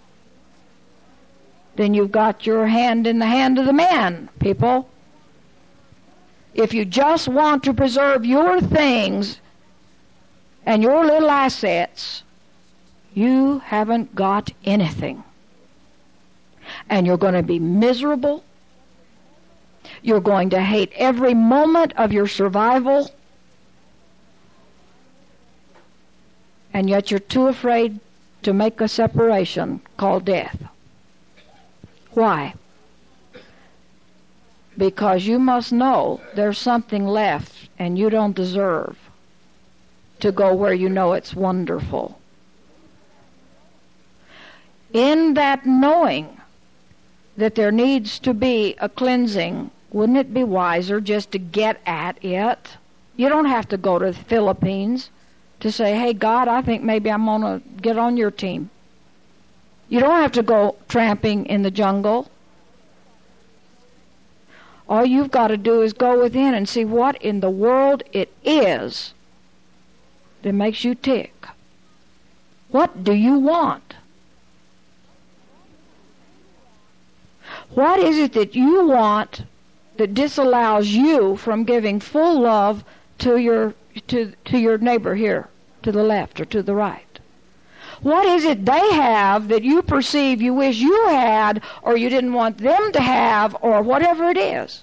then you've got your hand in the hand of the man, people. If you just want to preserve your things and your little assets, you haven't got anything. And you're going to be miserable. You're going to hate every moment of your survival. And yet you're too afraid to make a separation called death. Why? Because you must know there's something left and you don't deserve to go where you know it's wonderful. In that knowing that there needs to be a cleansing, wouldn't it be wiser just to get at it? You don't have to go to the Philippines to say, hey, God, I think maybe I'm going to get on your team. You don't have to go tramping in the jungle. All you've got to do is go within and see what in the world it is that makes you tick. What do you want? What is it that you want that disallows you from giving full love to your neighbor here, to the left or to the right? What is it they have that you perceive you wish you had, or you didn't want them to have, or whatever it is?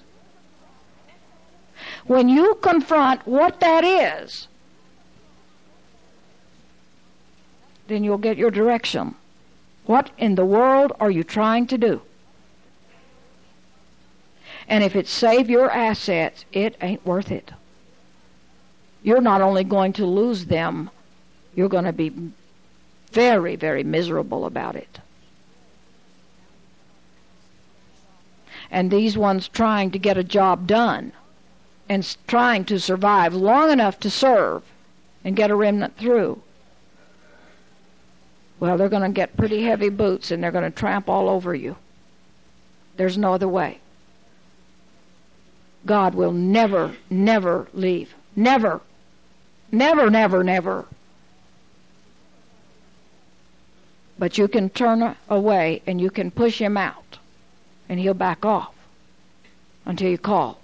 When you confront what that is, then you'll get your direction. What in the world are you trying to do? And if it saves your assets, it ain't worth it. You're not only going to lose them, you're going to be very, very miserable about it. And these ones trying to get a job done and trying to survive long enough to serve and get a remnant through, well, they're going to get pretty heavy boots and they're going to tramp all over you. There's no other way. God will never, never leave. Never. Never, never, never. But you can turn away and you can push him out and he'll back off until you call.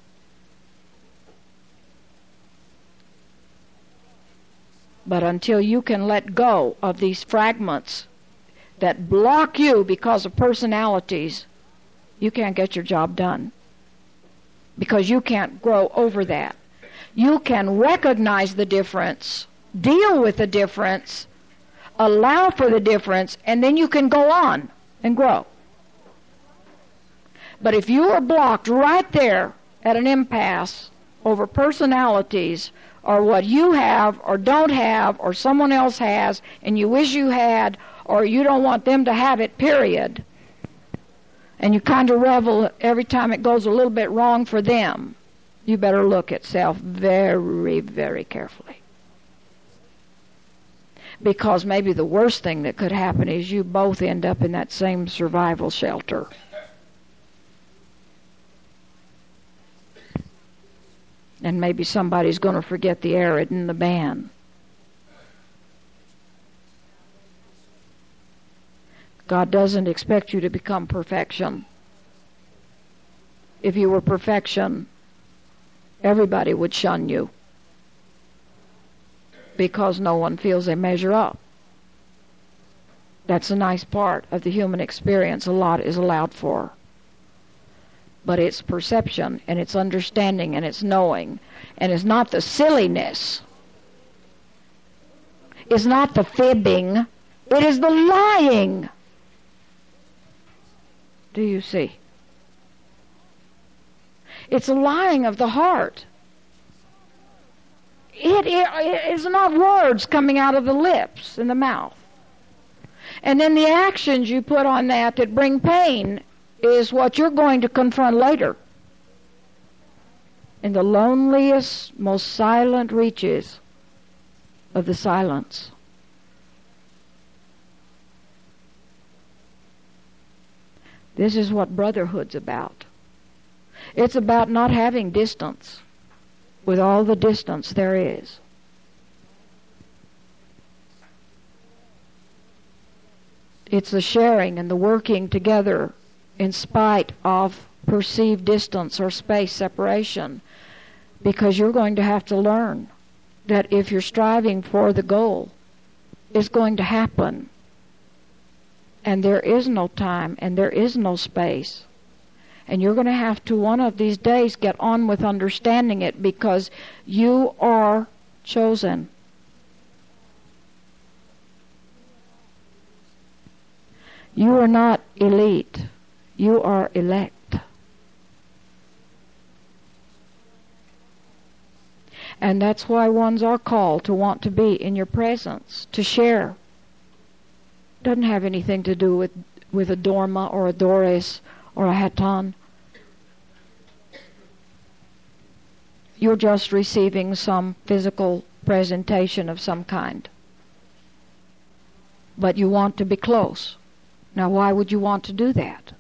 But until you can let go of these fragments that block you because of personalities, you can't get your job done. Because you can't grow over that. You can recognize the difference, deal with the difference, allow for the difference, and then you can go on and grow. But if you are blocked right there at an impasse over personalities or what you have or don't have or someone else has and you wish you had or you don't want them to have it, period, and you kind of revel every time it goes a little bit wrong for them, you better look at self very, very carefully. Because maybe the worst thing that could happen is you both end up in that same survival shelter. And maybe somebody's going to forget the arid and the ban. God doesn't expect you to become perfection. If you were perfection, everybody would shun you because no one feels they measure up. That's a nice part of the human experience. A lot is allowed for. But it's perception, and it's understanding, and it's knowing. And it's not the silliness. It's not the fibbing. It is the lying. Do you see? It's a lying of the heart. It is not words coming out of the lips and the mouth. And then the actions you put on that bring pain is what you're going to confront later. In the loneliest, most silent reaches of the silence. This is what brotherhood's about. It's about not having distance. with all the distance there is. It's the sharing and the working together in spite of perceived distance or space separation, because you're going to have to learn that if you're striving for the goal, it's going to happen. And there is no time and there is no space. And you're going to have to one of these days get on with understanding it, because you are chosen. You are not elite. You are elect. And that's why ones are called to want to be in your presence, to share. Doesn't have anything to do with a Dorma or a Doris or a Hatan. You're just receiving some physical presentation of some kind. But you want to be close. Now, why would you want to do that?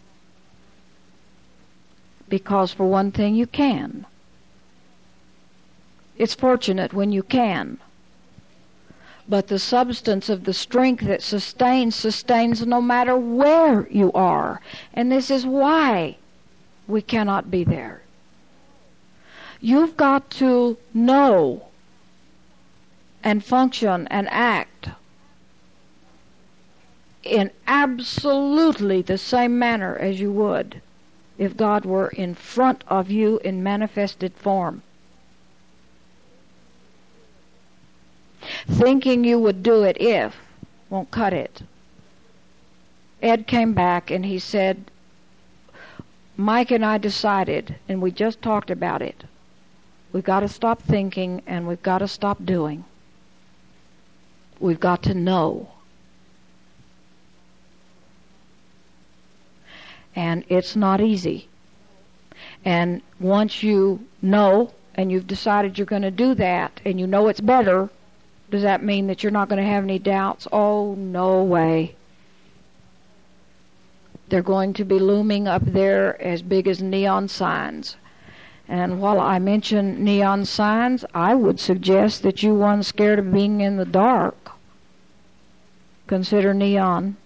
Because, for one thing, you can. It's fortunate when you can. But the substance of the strength that sustains no matter where you are. And this is why we cannot be there. You've got to know and function and act in absolutely the same manner as you would if God were in front of you in manifested form. Thinking you would do it if won't cut it. Ed came back and he said, Mike and I decided, and we just talked about it, we've got to stop thinking and we've got to stop doing. We've got to know. And it's not easy. And once you know and you've decided you're going to do that and you know it's better, does that mean that you're not going to have any doubts? Oh, no way. They're going to be looming up there as big as neon signs. And while I mention neon signs, I would suggest that you ones scared of being in the dark consider neon.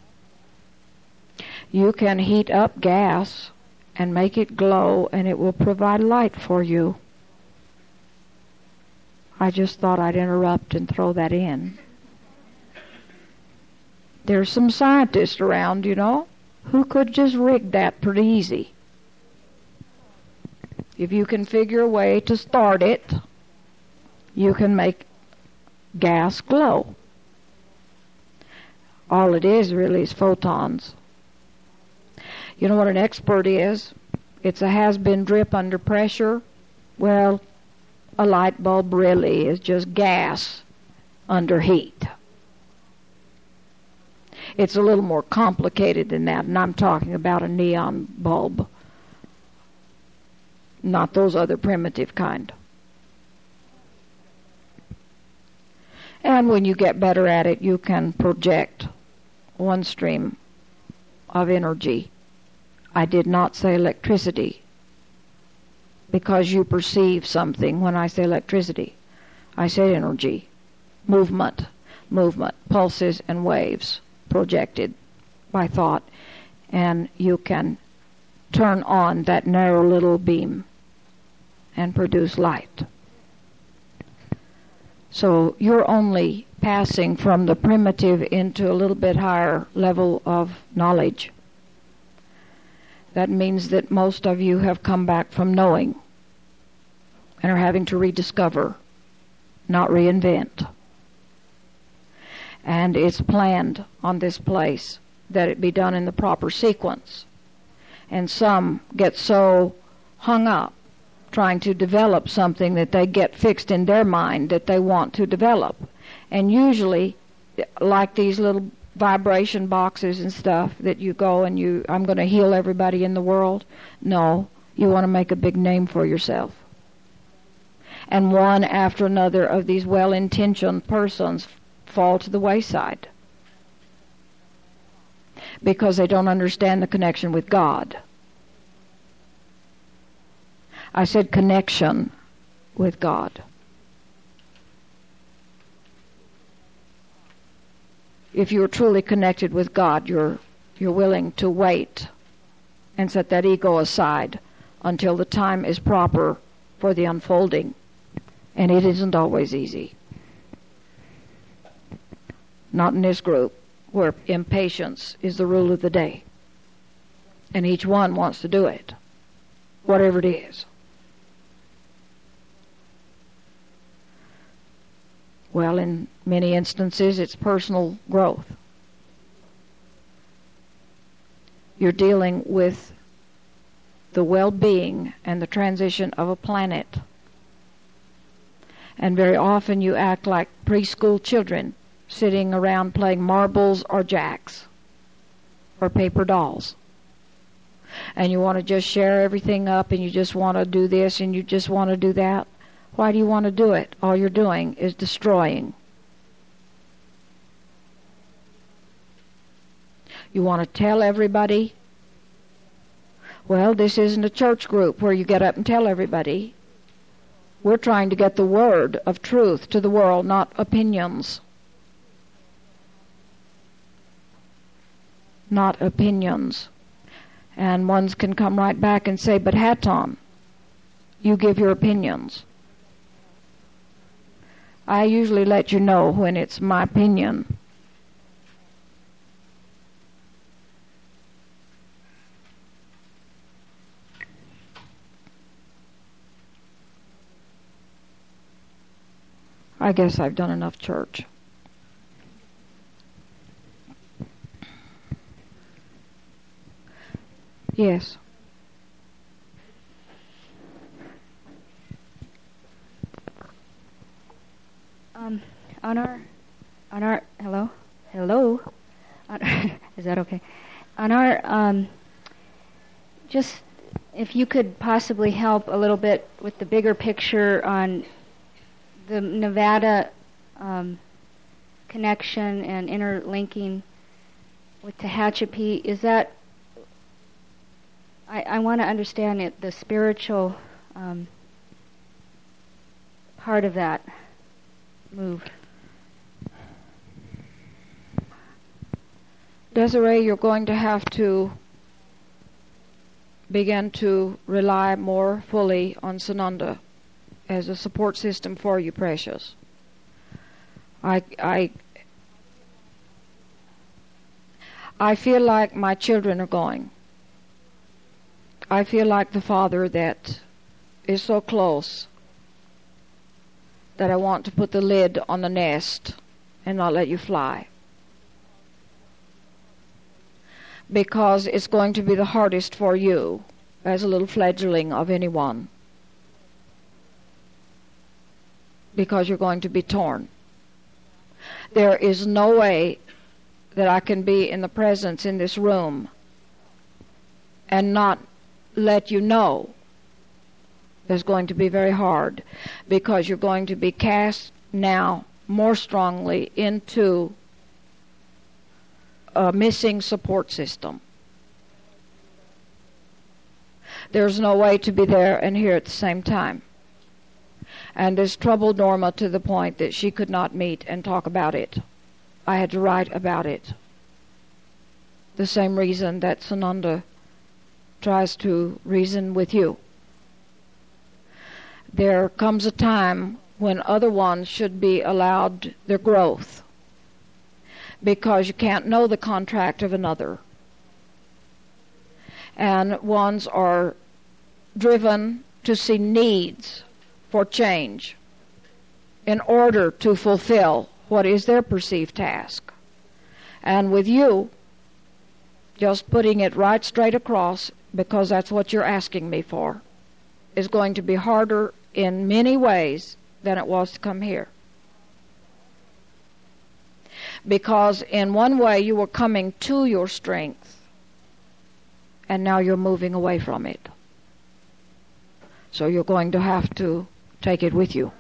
You can heat up gas and make it glow, and it will provide light for you. I just thought I'd interrupt and throw that in. There's some scientists around, you know, who could just rig that pretty easy. If you can figure a way to start it, you can make gas glow. All it is really is photons. You know what an expert is? It's a has-been drip under pressure. Well, a light bulb really is just gas under heat. It's a little more complicated than that, and I'm talking about a neon bulb, not those other primitive kind. And when you get better at it, you can project one stream of energy. I did not say electricity, because you perceive something when I say electricity. I said energy, movement, pulses and waves projected by thought, and you can turn on that narrow little beam and produce light. So you're only passing from the primitive into a little bit higher level of knowledge. That means that most of you have come back from knowing and are having to rediscover, not reinvent. And it's planned on this place that it be done in the proper sequence. And some get so hung up trying to develop something that they get fixed in their mind that they want to develop. And usually, like these little vibration boxes and stuff that you go and I'm going to heal everybody in the world. No, you want to make a big name for yourself. And one after another of these well-intentioned persons fall to the wayside because they don't understand the connection with God. I said connection, with God. If you're truly connected with God, you're willing to wait and set that ego aside until the time is proper for the unfolding. And it isn't always easy. Not in this group, where impatience is the rule of the day. And each one wants to do it, whatever it is. Well, in many instances, it's personal growth. You're dealing with the well-being and the transition of a planet. And very often you act like preschool children sitting around playing marbles or jacks or paper dolls. And you want to just share everything up, and you just want to do this and you just want to do that. Why do you want to do it? All you're doing is destroying. You want to tell everybody, well, this isn't a church group where you get up and tell everybody. We're trying to get the word of truth to the world, not opinions. Not opinions. And ones can come right back and say, but Hatton, you give your opinions. I usually let you know when it's my opinion. I guess I've done enough church. Yes. On our hello, is that okay? On our just if you could possibly help a little bit with the bigger picture on the Nevada connection and interlinking with Tehachapi, is that I want to understand it, the spiritual part of that move. Desiree, you're going to have to begin to rely more fully on Sananda as a support system for you, precious. I feel like my children are going. I feel like the father that is so close that I want to put the lid on the nest and not let you fly. Because it's going to be the hardest for you as a little fledgling of anyone. Because you're going to be torn. There is no way that I can be in the presence in this room and not let you know it's going to be very hard, because you're going to be cast now more strongly into a missing support system. There's no way to be there and here at the same time. And this troubled Norma to the point that she could not meet and talk about it. I had to write about it. The same reason that Sananda tries to reason with you. There comes a time when other ones should be allowed their growth, because you can't know the contract of another. And ones are driven to see needs for change in order to fulfill what is their perceived task. And with you, just putting it right straight across, because that's what you're asking me for, is going to be harder in many ways than it was to come here. Because in one way you were coming to your strength, and now you're moving away from it. So you're going to have to take it with you.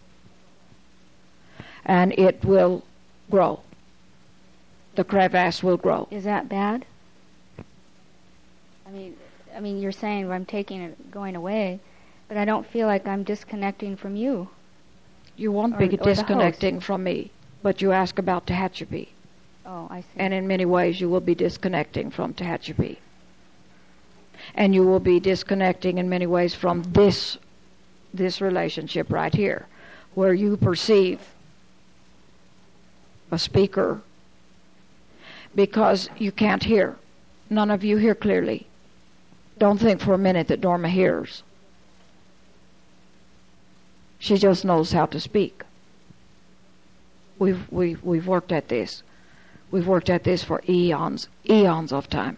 And it will grow. The crevasse will grow. Is that bad? I mean, you're saying I'm taking it, going away, But I don't feel like I'm disconnecting from you. You won't Or be the disconnecting from me, but you ask about Tehachapi. Oh, I see. And in many ways you will be disconnecting from Tehachapi. And you will be disconnecting in many ways from this relationship right here, where you perceive a speaker because you can't hear. None of you hear clearly. Don't think for a minute that Dorma hears. She just knows how to speak. We've worked at this. We've worked at this for eons of time.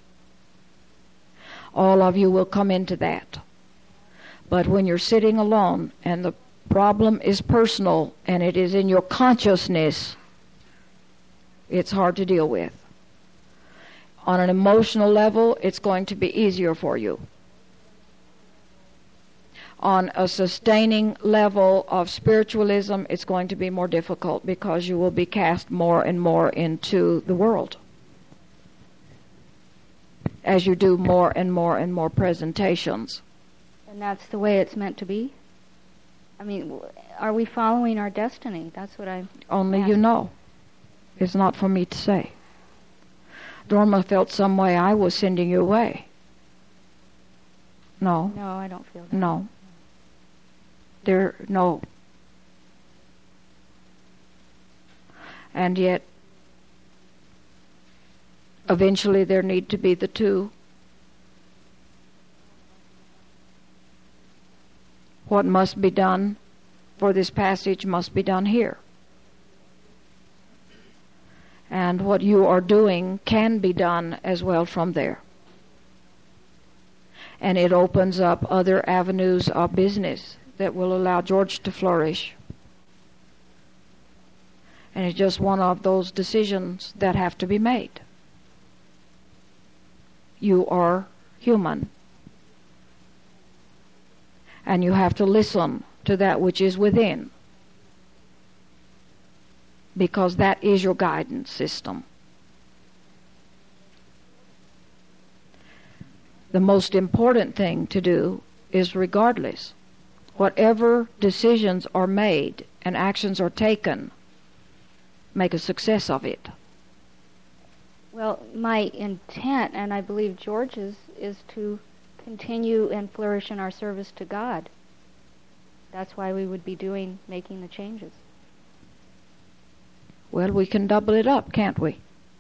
All of you will come into that. But when you're sitting alone and the problem is personal and it is in your consciousness, it's hard to deal with. On an emotional level, it's going to be easier for you. On a sustaining level of spiritualism, it's going to be more difficult because you will be cast more and more into the world as you do more and more and more presentations. And that's the way it's meant to be? I mean, are we following our destiny? That's what I'm Only asking. you know. It's not for me to say. Dorma felt some way I was sending you away. No. No, I don't feel that. No. No. And yet, eventually there need to be the two. What must be done for this passage must be done here. And what you are doing can be done as well from there. And it opens up other avenues of business that will allow George to flourish. And it's just one of those decisions that have to be made. You are human. And you have to listen to that which is within, because that is your guidance system. The most important thing to do is, regardless, whatever decisions are made and actions are taken, make a success of it. Well, my intent, and I believe George's, is to continue and flourish in our service to God. That's why we would be making the changes. Well, we can double it up, can't we?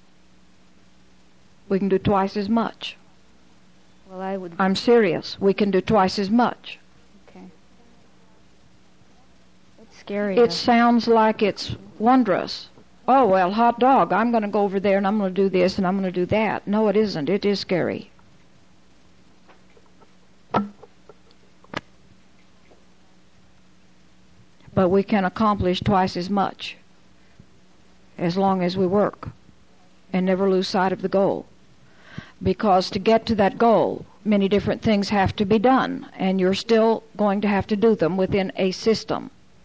We can do twice as much. Well, I would... I'm serious. We can do twice as much. Okay. It's scary. It sounds like it's wondrous. Oh, well, hot dog, I'm going to go over there and I'm going to do this and I'm going to do that. No, it isn't. It is scary. But we can accomplish twice as much as long as we work and never lose sight of the goal. Because to get to that goal, many different things have to be done, and you're still going to have to do them within a system.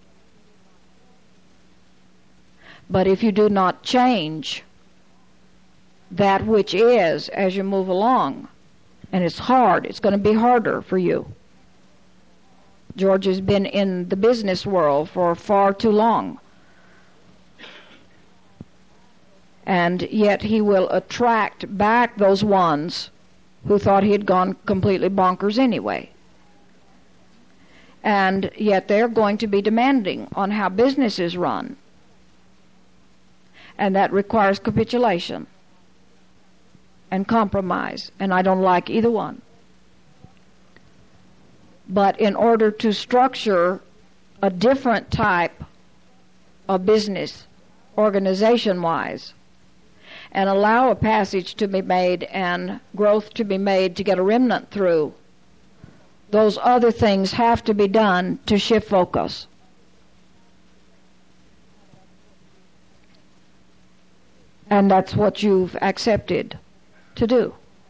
But if you do not change that which is as you move along, and it's hard, it's going to be harder for you. George has been in the business world for far too long. And yet he will attract back those ones who thought he had gone completely bonkers anyway. And yet they're going to be demanding on how business is run. And that requires capitulation and compromise. And I don't like either one. But in order to structure a different type of business, organization-wise, and allow a passage to be made and growth to be made to get a remnant through, those other things have to be done to shift focus. And that's what you've accepted to do.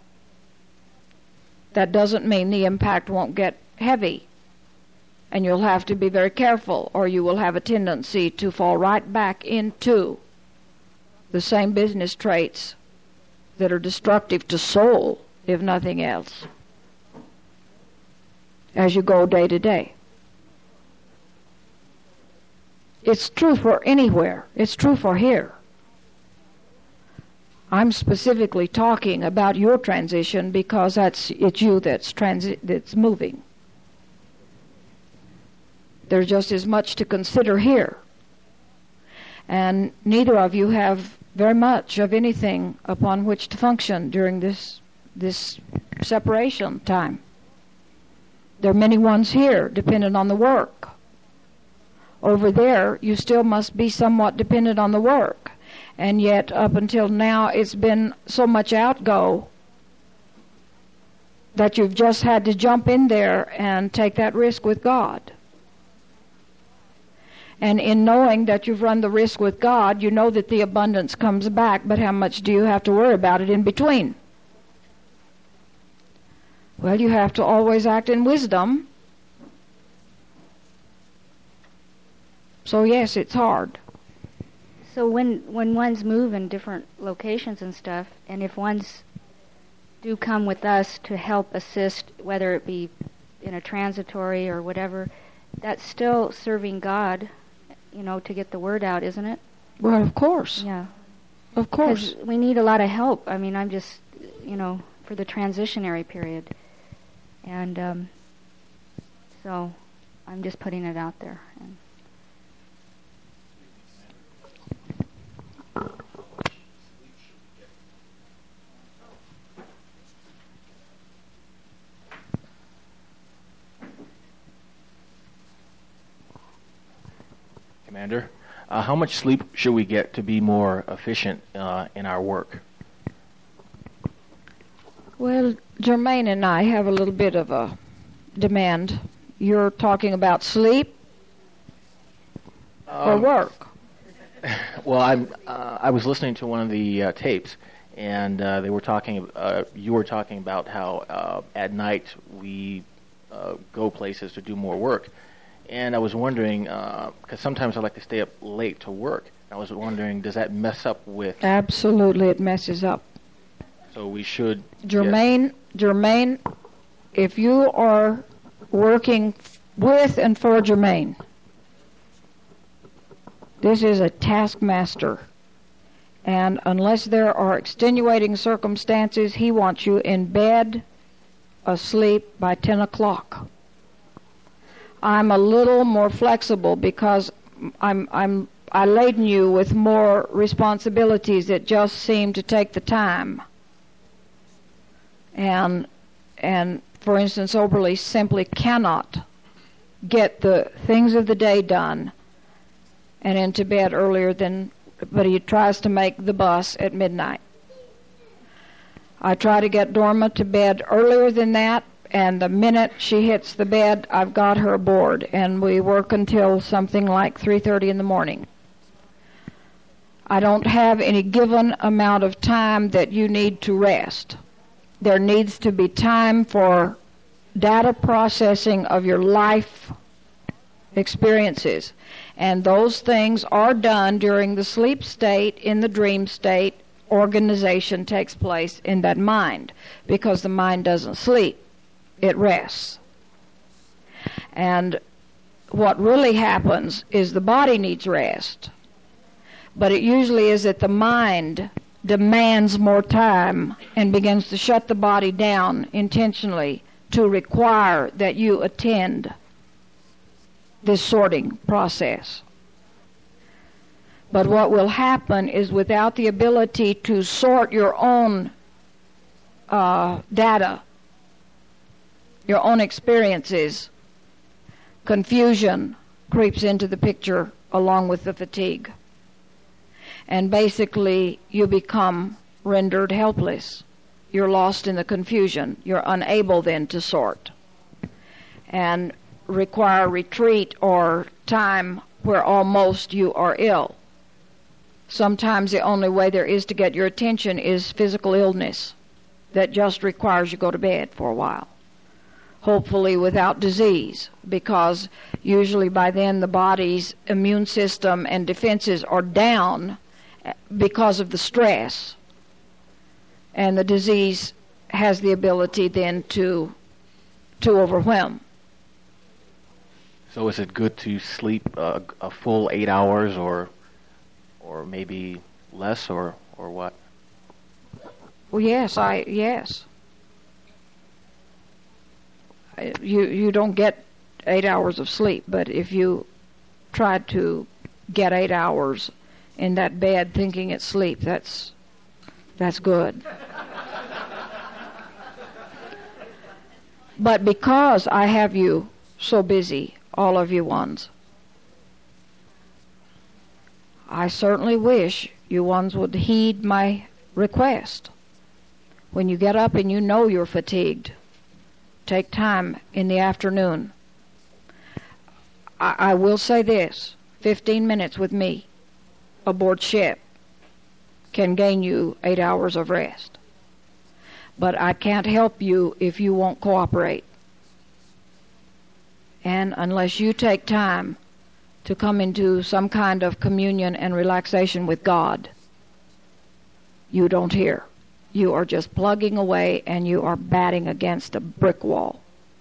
That doesn't mean the impact won't get heavy, and you'll have to be very careful, or you will have a tendency to fall right back into the same business traits that are destructive to soul, if nothing else. as you go day to day. It's true for anywhere. It's true for here. I'm specifically talking about your transition because it's you that's moving. There's just as much to consider here. And neither of you have very much of anything upon which to function during this separation time. There are many ones here dependent on the work. Over there, you still must be somewhat dependent on the work. And yet, up until now, it's been so much outgo that you've just had to jump in there and take that risk with God. And in knowing that you've run the risk with God, you know that the abundance comes back, but how much do you have to worry about it in between? Well, you have to always act in wisdom. So yes, it's hard. So when ones move in different locations and stuff, and if ones do come with us to help assist, whether it be in a transitory or whatever, that's still serving God, to get the word out, isn't it? Well, of course. Yeah. Of course. Because we need a lot of help. I mean, I'm just, for the transitionary period. And so I'm just putting it out there. And Commander, how much sleep should we get to be more efficient in our work? Well, Germaine and I have a little bit of a demand. You're talking about sleep or work? Well, I was listening to one of the tapes, and they were talking. You were talking about how at night we go places to do more work. And I was wondering, because sometimes I like to stay up late to work. I was wondering, does that mess up with... Absolutely, it messes up. So we should... Germaine, if you are working with and for Germaine, this is a taskmaster. And unless there are extenuating circumstances, he wants you in bed, asleep by 10 o'clock. I'm a little more flexible because I laden you with more responsibilities that just seem to take the time. And for instance, Oberle simply cannot get the things of the day done and into bed earlier but he tries to make the bus at midnight. I try to get Dorma to bed earlier than that, and the minute she hits the bed, I've got her aboard, and we work until something like 3:30 in the morning. I don't have any given amount of time that you need to rest. There needs to be time for data processing of your life experiences, and those things are done during the sleep state. In the dream state, organization takes place in that mind, because the mind doesn't sleep. It rests. And what really happens is the body needs rest. But it usually is that the mind demands more time and begins to shut the body down intentionally to require that you attend this sorting process. But what will happen is, without the ability to sort your own data, your own experiences, confusion creeps into the picture along with the fatigue. And basically, you become rendered helpless. You're lost in the confusion. You're unable then to sort, and require retreat or time where almost you are ill. Sometimes the only way there is to get your attention is physical illness that just requires you go to bed for a while. Hopefully without disease, because usually by then the body's immune system and defenses are down because of the stress, and the disease has the ability then to overwhelm. So is it good to sleep a full 8 hours, or maybe less, or what? Well, yes, yes. You don't get 8 hours of sleep, but if you try to get 8 hours in that bed thinking it's sleep, that's good. But because I have you so busy, all of you ones, I certainly wish you ones would heed my request. When you get up and you know you're fatigued, take time in the afternoon. I will say this, 15 minutes with me aboard ship can gain you 8 hours of rest. But I can't help you if you won't cooperate. And unless you take time to come into some kind of communion and relaxation with God, you don't hear. You are just plugging away and you are batting against a brick wall.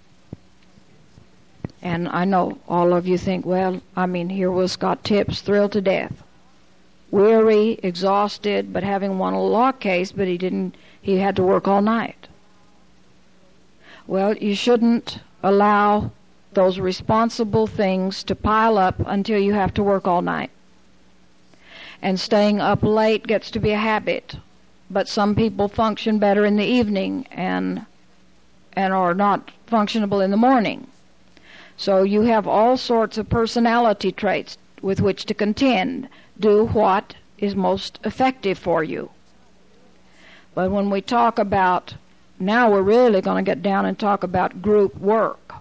And I know all of you think, well, here was Scott Tips, thrilled to death, weary, exhausted, but having won a law case, but he had to work all night. Well, you shouldn't allow those responsible things to pile up until you have to work all night. And staying up late gets to be a habit. But some people function better in the evening and are not functionable in the morning. So you have all sorts of personality traits with which to contend. Do what is most effective for you. But when we talk about, now we're really going to get down and talk about group work.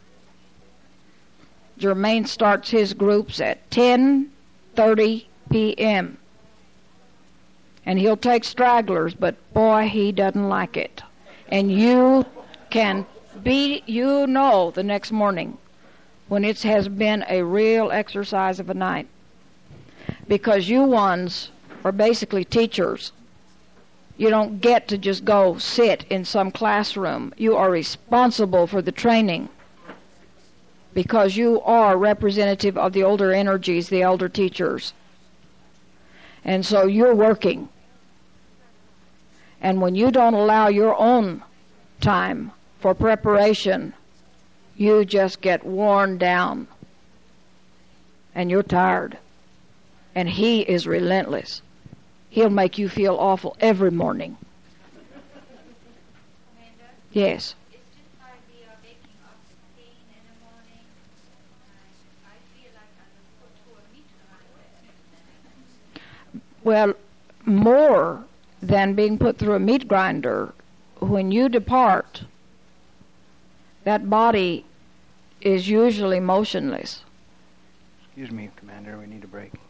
Jermaine starts his groups at 10:30 p.m. And he'll take stragglers, but boy, he doesn't like it. And you can the next morning when it has been a real exercise of a night. Because you ones are basically teachers. You don't get to just go sit in some classroom. You are responsible for the training because you are representative of the older energies, the elder teachers. And so you're working. And when you don't allow your own time for preparation, you just get worn down. And you're tired. And he is relentless. He'll make you feel awful every morning. Commander, Yes. it's just like we are waking up with pain in the morning, and I feel like I was put through a meat grinder. Well, more than being put through a meat grinder, when you depart, that body is usually motionless. Excuse me, Commander, we need a break.